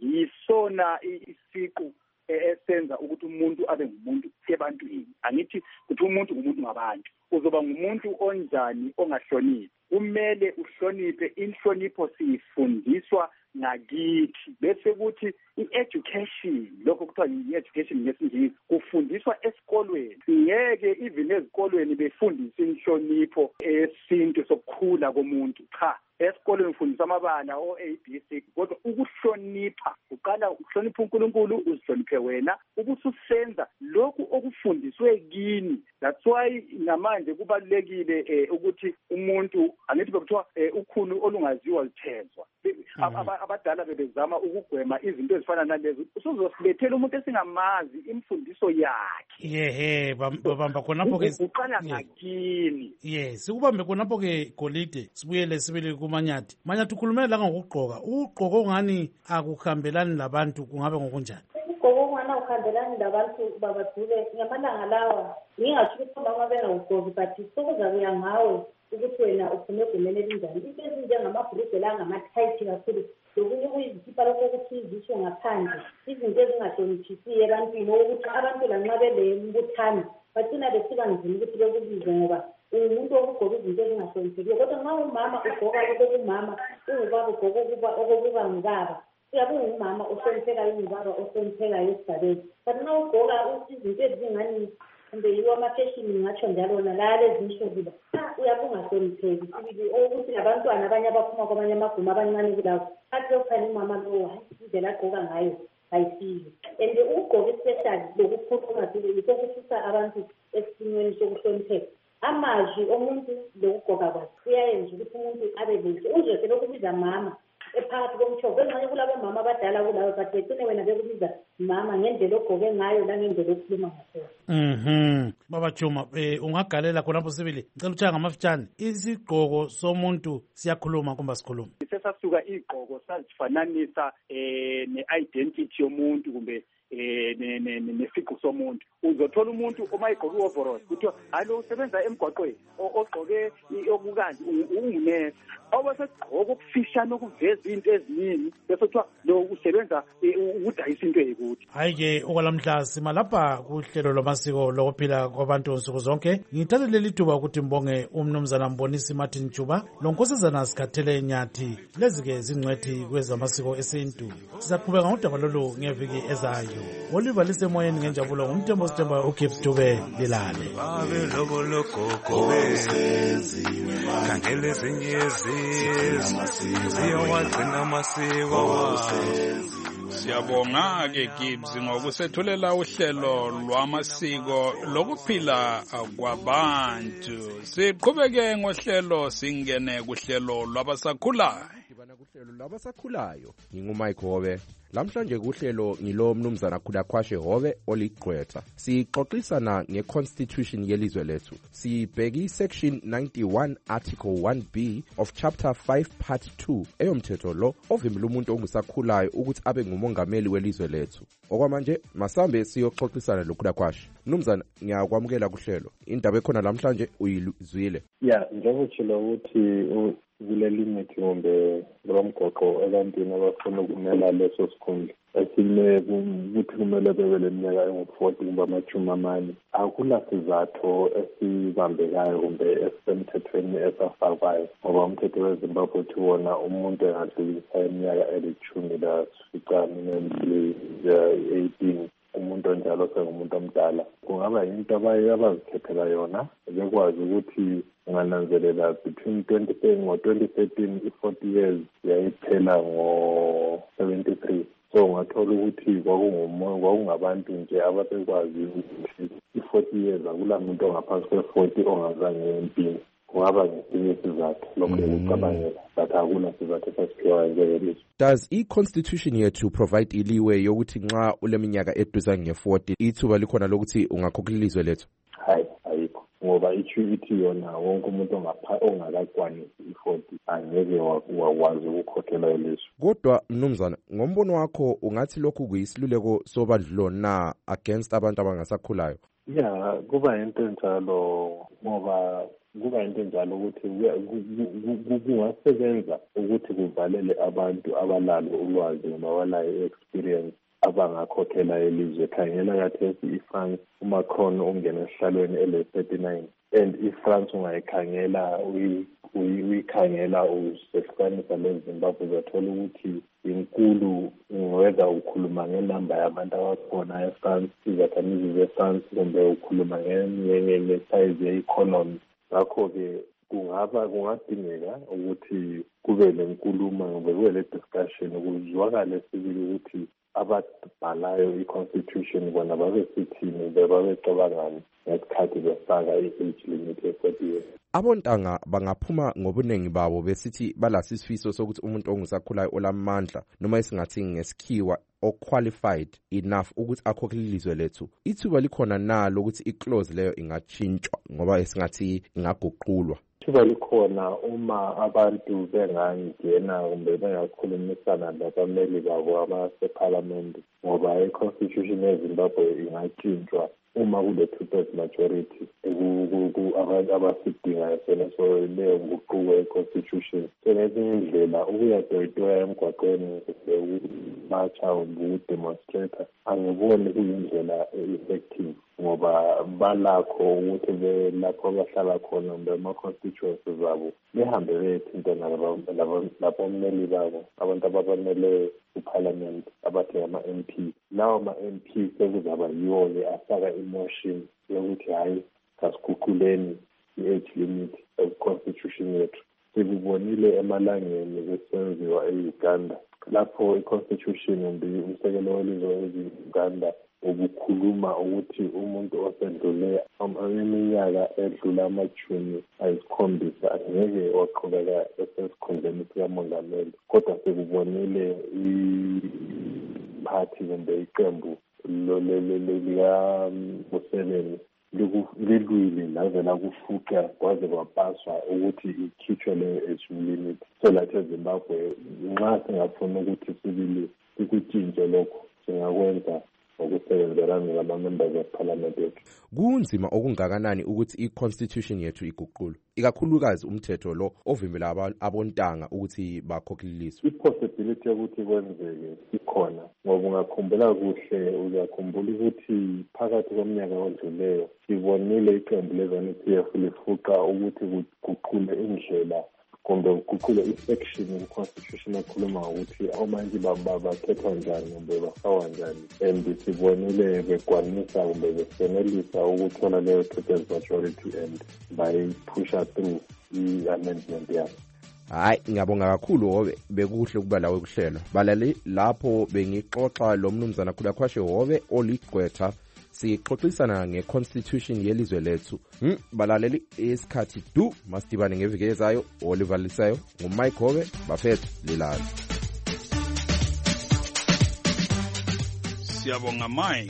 yisona isiqu esenza ukuthi umuntu abe ngumuntu ebantwini. Angithi ukuthi umuntu ngumuntu ngabantu. Uzoba ngumuntu onjani ongahloniphi. Kumele uhloniphe. Inhlonipho siyifundiswa ngakithi. Bese kuthi i-education, lokho kuthiwa i-education ngesingisi, kufundiswa esikolweni. Ngeke even ezikolweni befundise inhlonipho esintu sokukhula komuntu. Cha, esikolweni ufundisa amabala o-A B C, kodwa ukuhlonipha uqala ukuhlonipha uNkulunkulu, uzihloniphe wena, ubususenza lokhu okufundiswe kini. That's why namanje kubalulekile eh, ukuthi umuntu angithi bekuthiwa eh, ukhulu olungaziwa luthezwa. Abadala bebezama ukugwema izinto ezifana nalezo. Usuzosibethela umuntu esingamazi imfundiso yakhe. Yehe bamba khonapho ke uqala ngakini. Yes, ukubambe khonapho ke Golide. Sibuyele sibili kuManyathi. Manyathi ukhulumela la ngokugqoka. Ugqoko ongani akuhambelani labantu kungabe ngokunjani? Ugqoko ongani akuhambelani labantu babadule ngamalanga lawa. Ngingasho ukuthi mama bengawugqoki but sokuza kuya ngawe ukuthi wena uphume egumeni elinjani. Into ezinjengamabhurugwe la ngamathayithi kakhulu. Lokunye kuyizikipa lokho ukuthi izisho ngaphandle. Izinto ezingahloniphisiyo ebantwini ukuthi abantu lanxa belembuthano bagcina besiba nzima ukuthi bekubize ngoba umuntu okugqoka izinto ezingahloniphekiyo. Kodwa nxa umama ugqoka okobumama, ungubaba ugqoka okokuba ngubaba, uyabe ungumama ohloniphekayo, ungubaba ohloniphekayo esigabeni. But nxa ugqoka izinto ezingani kumbe yiwo amafeshini ngatsho njalo nalale ezintsho kuba uyabe ungahlonipheki. Sibili ukuthi abantwana abanye abaphuma kwamanye amaguma abancane kulawo athi lokukhanya umama lowo hayi indlela agqoka ngayo ayisiyo. And ugqoka especially lokuphuma yikho kususa abantu esimweni sokuhlonipheka. Amazwi omuntu lokugqoka kwakhe kuyayenza ukuthi umuntu abe kuhle. Uzwe lokubiza mama ephakathi komthobo kwencane kulabo mama abadala kulawo but begcine wena bekubiza mama ngendlela ogqoke ngayo langendlela okhuluma ngayo. Mhm. Baba Juma, eh ungagalela khonapho sibili. Ngicela uthanga ngamafitshane. Isigqoko somuntu siyakhuluma kumba sikhuluma. Sesasuka igqoko sazifananisa eh ne-identity yomuntu kumbe eh nesiqu somuntu. Uzothola umuntu uma igqoke overall kuthiwa halo usebenza emgwaqweni ogqoke okukanje ungunesi. Awusesigqoka okufishana okuveza into eziningi bese kuthiwa lo usebenza ukudayisa into eyikuthi. Hayi ke okwalamhla sima lapha kuhlelo lwamasiko lokuphila kwabantu nsuku zonke. Ngithathe leli thuba ukuthi mbonge umnumzana Mbonisi Martin Juba lonkosazana Sikhathele Nyathi. Lezi ke zingcwethi kwezamasiko esintu. Sizaqhubeka ngodaba lolu ngeviki ezayo. Oliver lisemoyeni ngenjabulo ngumthembo Sithemba uGift Dube lilale. Babe lobo lokoko besenziwe kangele zenyezi ziyawagcina amasiko. Siyabonga ke Gibbs ngokusethulela uhlelo lwamasiko lokuphila kwabantu. Siqhubeke ngohlelo singene kuhlelo lwabasakhulayo. Kuhlelo lwabasakhulayo ngingumike Hobe. Lamhlanje kuhlelo ngilo mnumzana Khulakhwashe Hobe oligqwetha. Sixoxisana ngeconstitution yelizwe lethu. Sibheka isection ninety-one article one B of chapter five part two eyomthetho lo ovimela umuntu ongusakhulayo ukuthi abe ngumongameli welizwe lethu. Okwamanje masambe siyoxoxisana loKhulakhwashe. Mnumzana ngiyakwamukela kuhlelo. Indaba ekhona lamhlanje uyizwile. Yeah, njengokuthilo ukuthi kule limit kumbe lomgoqo ebantwini abafuna ukumela leso sikhundla esime ukuthi kumele bebe leminyaka engu-forty kumbe amashumi amane. Akula sizathu esibambekayo kumbe esisemthethweni esafakwayo ngoba umthetho weZimbabwe uthi wona umuntu engadlulisa iminyaka elithumi lasishiyagalombili eighteen. Umuntu onjalo sengumuntu omdala. Kungaba yinto abazikhethela yona bekwazi ukuthi ungananzelela between twenty thirteen i-forty years yayiphela ngo-seventy-three. So ungathola ukuthi kwakungabantu nje ababekwazi ukuthi i-forty years akula muntu ongaphansi kwe-forty ongazange empini. Kungaba ngesinye isizathu lokho ukucabangela but akuna sizathu esasiphiwayo njengelizwe. Does i-constitution yethu provide iliwe yokuthi nxa uleminyaka eduza nge-forty ithuba likhona lokuthi ungakhokhela ilizwe lethu? Hayi, ayikho. Ngoba ithi yona wonke umuntu ongakakwanisi i-forty angeke wakwazi ukukhokhela ilizwe. Kodwa mnumzana, ngombono wakho ungathi lokhu kuyisiluleko sobandlulo na against abantu abangasakhulayo? ya kuba into enjalo ngoba kuba into enjalo ukuthi kungasebenza ukuthi kuvalele abantu abalalo ulwazi noma abanayo experience abangakhokhela elizwe. Khangela kathesi iFrance uMacron ungena esihlalweni ele thirty-nine and iFrance ungayikhangela uyikhangela usesifanisa leZimbabwe uzathola ukuthi inkulu whether ukhuluma ngenamba yabantu abakhona eFrance, izakhamizi zeFrance, kumbe ukhuluma nge-size ye-economy. Ngakho-ke kungaba kungadingeka ukuthi kube lenkulumo ngoba kube le discussion kuzwakale sibili ukuthi ababhalayo i-constitution bona babe sithini babecabangani ngesikhathi befaka i-age limit ye-forty years. Abontanga bangaphuma ngobuningi babo besithi balasi isifiso sokuthi umuntu ongusakhulayo olamandla noma esingathi ngesikhiwa o-qualified enough ukuthi akhokhele ilizwe lethu. Ithuba likhona nalo ukuthi i-clause leyo ingachintshwa ngoba esingathi ingaguqulwa. Ithuba likhona uma abantu bengangena kumbe bengakhulumisana labameli babo abasephalamende ngoba i-constitution yeZimbabwe ingachintshwa uma kule two-thirds majority abantu abasidingayo sona so leyo nguquko ye-constitution. So ngezinye indlela ukuyatoyitoya emgwaqweni ukumatsha ukudemonstrata angiboni kuyindlela e-effective ngoba balakho ukuthi belapho abahlala khona kumbe ama-constituencies zabo behambe beyethintana labomeli babo abantu ababamele uParliament abathi ama-M P. Lawo ma-M P sekuzaba yiwo-ke afaka imotion yokuthi hhayi kasiguquleni i-age limit of-constitution yethu. Sikubonile emalangeni kusenziwa e-Uganda lapho i-constitution kumbe umsekelo welizwe we-Uganda ubukhuluma ukuthi umuntu osedlule iminyaka edlula amajumi ayisikhombisa angeke waqhubeka esesikhundleni sikamongameli, kodwa sekubonile iphathi kumbe iqembu likaMuseveni lilwile laze lakufuqa kwaze kwapaswa ukuthi ikhitshwe leyo age limit. So lathi eZimbabwe nxa singafuna ukuthi sibili sikutshintshe lokho singakwenza ngokusebenzelana nabamembers of-parliament yethu. Kunzima okungakanani ukuthi i-constitution yethu iguqulwe, ikakhulukazi umthetho lo ovimbela abontanga ukuthi bakhokhele ilizwe? I-possibility yokuthi kwenzeke ikhona ngoba ungakhumbula kuhle, uzakhumbula ukuthi phakathi kweminyaka odluleyo sibonile iqembu le-ZANU-P F lifuqa ukuthi kuguqule indlela kumbe kuguqule i-section ye-constitution ekhuluma ngokuthi omantshi bakhethwa njani kumbe bafakwa njani, and sibonile bekwanisa kumbe besenelisa ukuthola leyo two-thirds majority and bayiphusha through i-amendment yabo. Hayi, ngiyabonga kakhulu Hobe, bekuhle ukuba lawe kuhlelo. Balali lapho bengixoxa lo mnumzana Khulakwashe Hobe oligqwetha sixoxisana nge-constitution yelizwe lethu. Hmm, balaleli isikhathi du masidibane ngeviki ezayo olivalisayo nguMike Hobe bafethu lilala. Siyabonga Mike.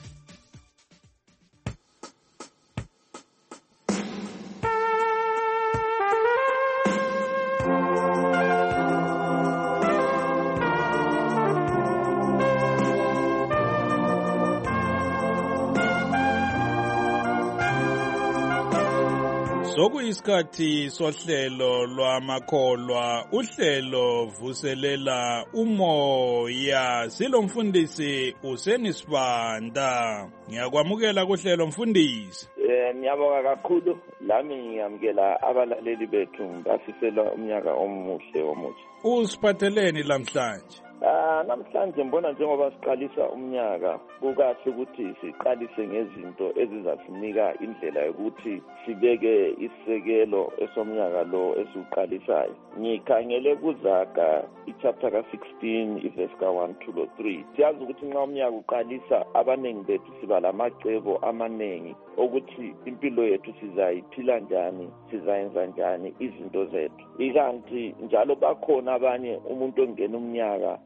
Sokuyisikhathi sohlelo lwamakholwa, uhlelo vuselela umoya. Silomfundisi uSenisibanda. Ngiyakwamukela kuhlelo mfundisi. Eh ngiyabonga kakhulu, lami ngiyamkela abalaleli bethu bafisela umnyaka omuhle omutsha. Usiphatheleni lamhlanje? Ah namhlanje mbona njengoba siqalisa umnyaka kukahle ukuthi siqalise ngezinto ezizasinika indlela yokuthi sibeke isisekelo esomnyaka lo esiqalisayo. Ngikhangele kuZaga ichapter ka sixteen iverse ka one two lo three. Siyazi ukuthi nxa umnyaka uqalisa abanengi bethu siba lamacebo amanengi ukuthi impilo yethu sizayiphila njani, sizayenza njani izinto zethu. Ikanti njalo bakhona abanye umuntu ongena umnyaka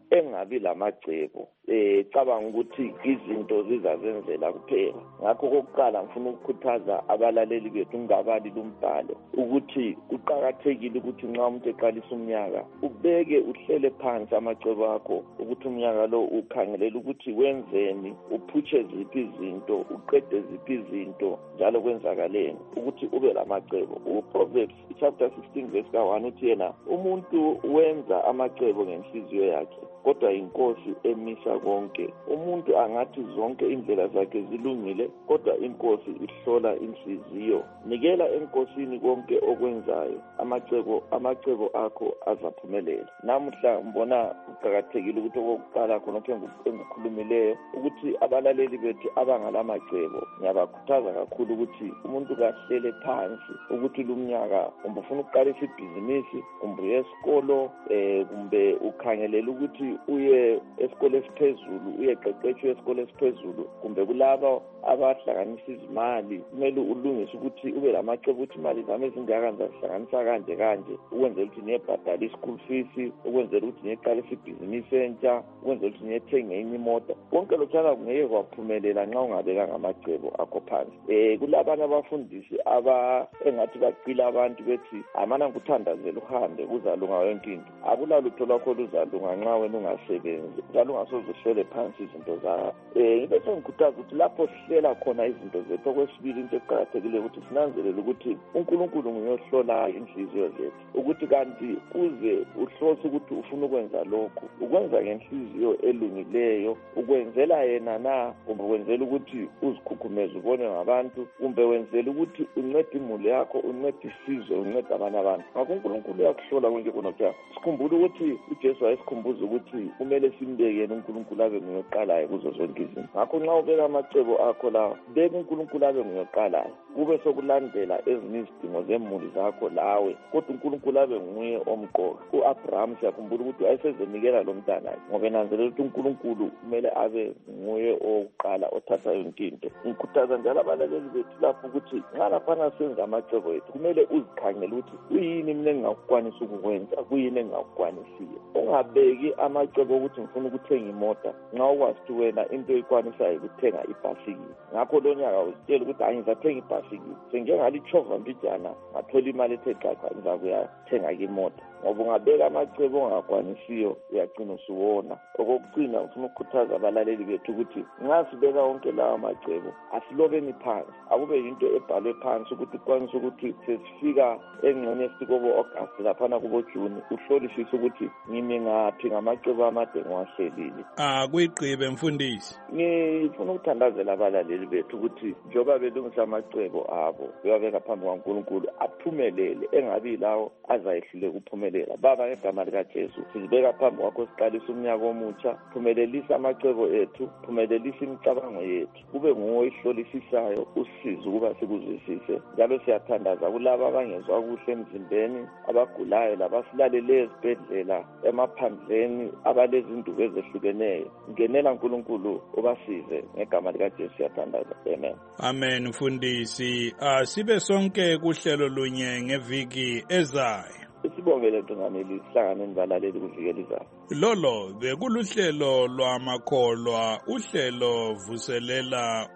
engabi lamacebo eh cabanga ukuthi izinto zizazenzela kuphela. Ngakho kokuqala ngifuna ukukhuthaza abalaleli bethu ngabali lumbhalo ukuthi kuqhakathekile ukuthi nxa umuntu eqalisa umnyaka ubeke uhlele phansi amacebo akho ukuthi umnyaka lo ukhangelela ukuthi wenzeni, uphutshe ziphi izinto, uqede ziphi izinto njalo kwenzakaleni ukuthi ube lamacebo. uProverbs chapter sixteen verse one uthi yena umuntu wenza amacebo ngenhliziyo yakhe kodwa inkosi emisa konke. Umuntu angathi zonke indlela zakhe zilungile kodwa inkosi ihlola inhliziyo. Nikela enkosini konke okwenzayo, amacebo amacebo akho azaphumelela. Namuhla ngibona kuqhakathekile ukuthi okokuqala khona engikhulumileyo ukuthi abalaleli bethu abangalamacebo ngiyabakhuthaza kakhulu ukuthi umuntu kahlele phansi ukuthi lumnyaka kumbe ufuna ukuqalisa ibhizinisi, kumbe uye esikolo eh kumbe ukhangelela ukuthi uye esikole esiphezulu, uyeqeqeshwa esikole esiphezulu, kumbe kulabo abahlanganisa izimali kumele ulungise ukuthi ube lamacebo ukuthi imali zami ezingaka ngizahlanganisa kanje kanje ukwenzela ukuthi ngiyebhadala i-school fees, ukwenzela ukuthi ngiyeqalisa ibhizinisi entsha, ukwenzela ukuthi ngiyethenga enye imoto. Konke lokho ngeke kwaphumelela nxa ungabeka ngamacebo akho phansi. Eh kulabanye abafundisi aba engathi baqila abantu bethi amana ngikuthandazela uhambe kuzalunga yonke into. Akulalutho lwakho luzalunga nxa wena ungasebenzi njalo ungasoze uhlele phansi izinto zakho. Eh into engikhuthaza ukuthi lapho sihlela khona izinto zethu, okwesibili into eqhakathekile ukuthi sinanzelele ukuthi uNkulunkulu nguyohlola inhliziyo zethu ukuthi kanti uze uhlose ukuthi ufuna ukwenza lokho ukwenza ngenhliziyo elungileyo, ukwenzela yena na kumbe wenzela ukuthi uzikhukhumeze ubone ngabantu, kumbe wenzela ukuthi uncede imuli yakho, uncede isizwe, uncede abanye abantu. Ngakho uNkulunkulu uyakuhlola konke konke. Sikhumbule ukuthi uJesu wayesikhumbuza ukuthi kumele simbeke yena uNkulunkulu abe nguyoqalayo kuzo zonke izinto. Ngakho nxa ubeka amacebo akho lawo, beka uNkulunkulu abe nguyoqalayo, kube sokulandela ezinye izidingo zemuli zakho lawe, kodwa uNkulunkulu abe nguye omqoka. U-Abraham siyakhumbula ukuthi wayesezenikela lo mntana ngoba enanzelela ukuthi uNkulunkulu kumele abe nguye oqala othatha yonke into. Ngikhuthaza njalo abalaleli bethu lapho ukuthi nxa laphana senza amacebo ethu kumele uzikhangele ukuthi kuyini mina engingakukwanisa ukukwenza, kuyini engingakukwanisiyo. Ungabeki amacebo ukuthi ngifuna ukuthenga imoto nxa ukwazi ukuthi wena into oyikwanisayo ukuthenga ibhasikili. Ngakho lo nyaka uzitshela ukuthi hayi ngizathenga ibhasikili, sengengalitshova mbijana ngathola imali ethe xaxa ngizakuyathenga imoto. Ngoba ungabeka amacebo ongakwanisiyo uyagcina usuwona. Okokugcina ufuna ukukhuthaza abalaleli bethu ukuthi nxa sibeka wonke lawa macebo asilobeni phansi, akube yinto ebhalwe phansi ukuthi ukwanise ukuthi sesifika engxenye esikobo August laphana kubo June uhlolisise ukuthi ngimi ngaphi ngamacebo amade ngiwahlelile. Ah kuyigqibe mfundisi. Ngifuna ukuthandazela abalaleli bethu ukuthi njoba belungisa amacebo abo bewabeka phambi kwaNkulunkulu aphumelele, engabi lawo azayehlule kuphumelela. Baba ngegama likaJesu sizibeka phambi kwakho siqalisa umnyaka omutsha, phumelelisa amacebo ethu, phumelelisa imicabango yethu, kube nguwe ihlolisisayo, usize ukuba sikuzwisise. Njalo siyathandaza kulabo abangezwa kuhle emzimbeni, abagulayo labasilalele ezibhedlela, emaphandleni, abalezinduku ezehlukeneyo. Ngenela uNkulunkulu ubasize ngegama likaJesu siyathandaza. Amen. Amen mfundisi. Asibe sonke kuhlelo lunye ngeviki ezayo. Sibongele ntongameli sihlangane nibalaleli kuvikela izayo. Lolo bekuluhlelo lwamakholwa, uhlelo vuselela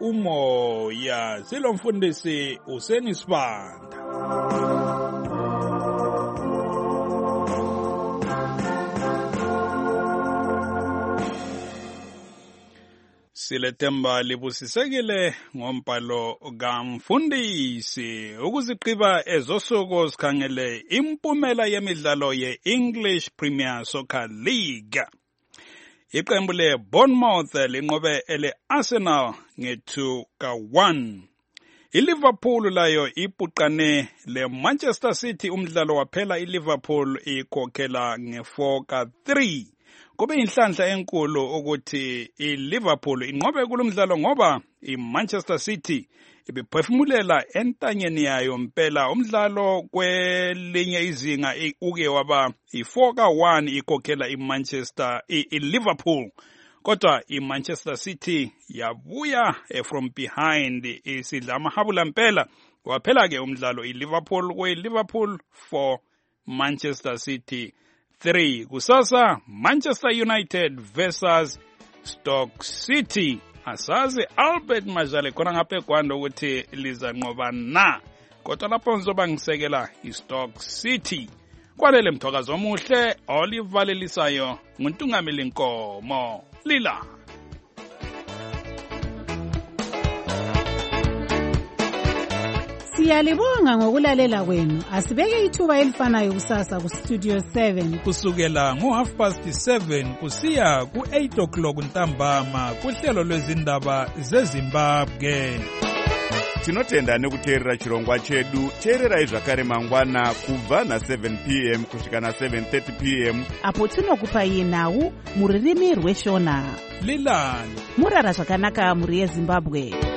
umoya. Silo mfundisi usenisibanda. Silethemba libusisekile ngombhalo kamfundisi ukuziqiba ezosoko sikhangele impumela yemidlalo ye-English Premier Soccer League. Iqembu le-Bournemouth linqobe ele-Arsenal nge-two ka one. ILiverpool layo ipuqane le-Manchester City, umdlalo waphela iLiverpool ikhokhela nge-four ka three. Kube inhlanhla enkulu ukuthi iLiverpool inqobe kulomdlalo ngoba iManchester City ibiphefumulela entanyeni yayo mpela. Umdlalo kwelinye izinga uke waba i-four ka one ikhokhela iManchester iLiverpool, kodwa iManchester City yabuya from behind isidla amahabula mpela. Waphela ke umdlalo iLiverpool kwe Liverpool four Manchester City three. Kusasa Manchester United versus Stoke City. Asazi Albert Majale khona ngapha eGwanda ukuthi liza nqoba na. Kodwa lapho ngizoba ngisekela iStoke City. Kwalele mthokazo omuhle olivalelisayo nguNtungameli Nkomo. Lila. Siyalibonga ngokulalela kwenu. Asibeke ithuba elifanayo kusasa ku Studio seven. Kusukela ngo half past seven kusiya ku eight o'clock ntambama kuhlelo lwezindaba zeZimbabwe. Tinotenda nekuteerera chirongwa chedu. Teererai zvakare mangwana kubva na seven p m kusvika na seven thirty p m apo tinokupai nhau muririmi rweshona. Lilani. Murara zvakanaka muri yeZimbabwe.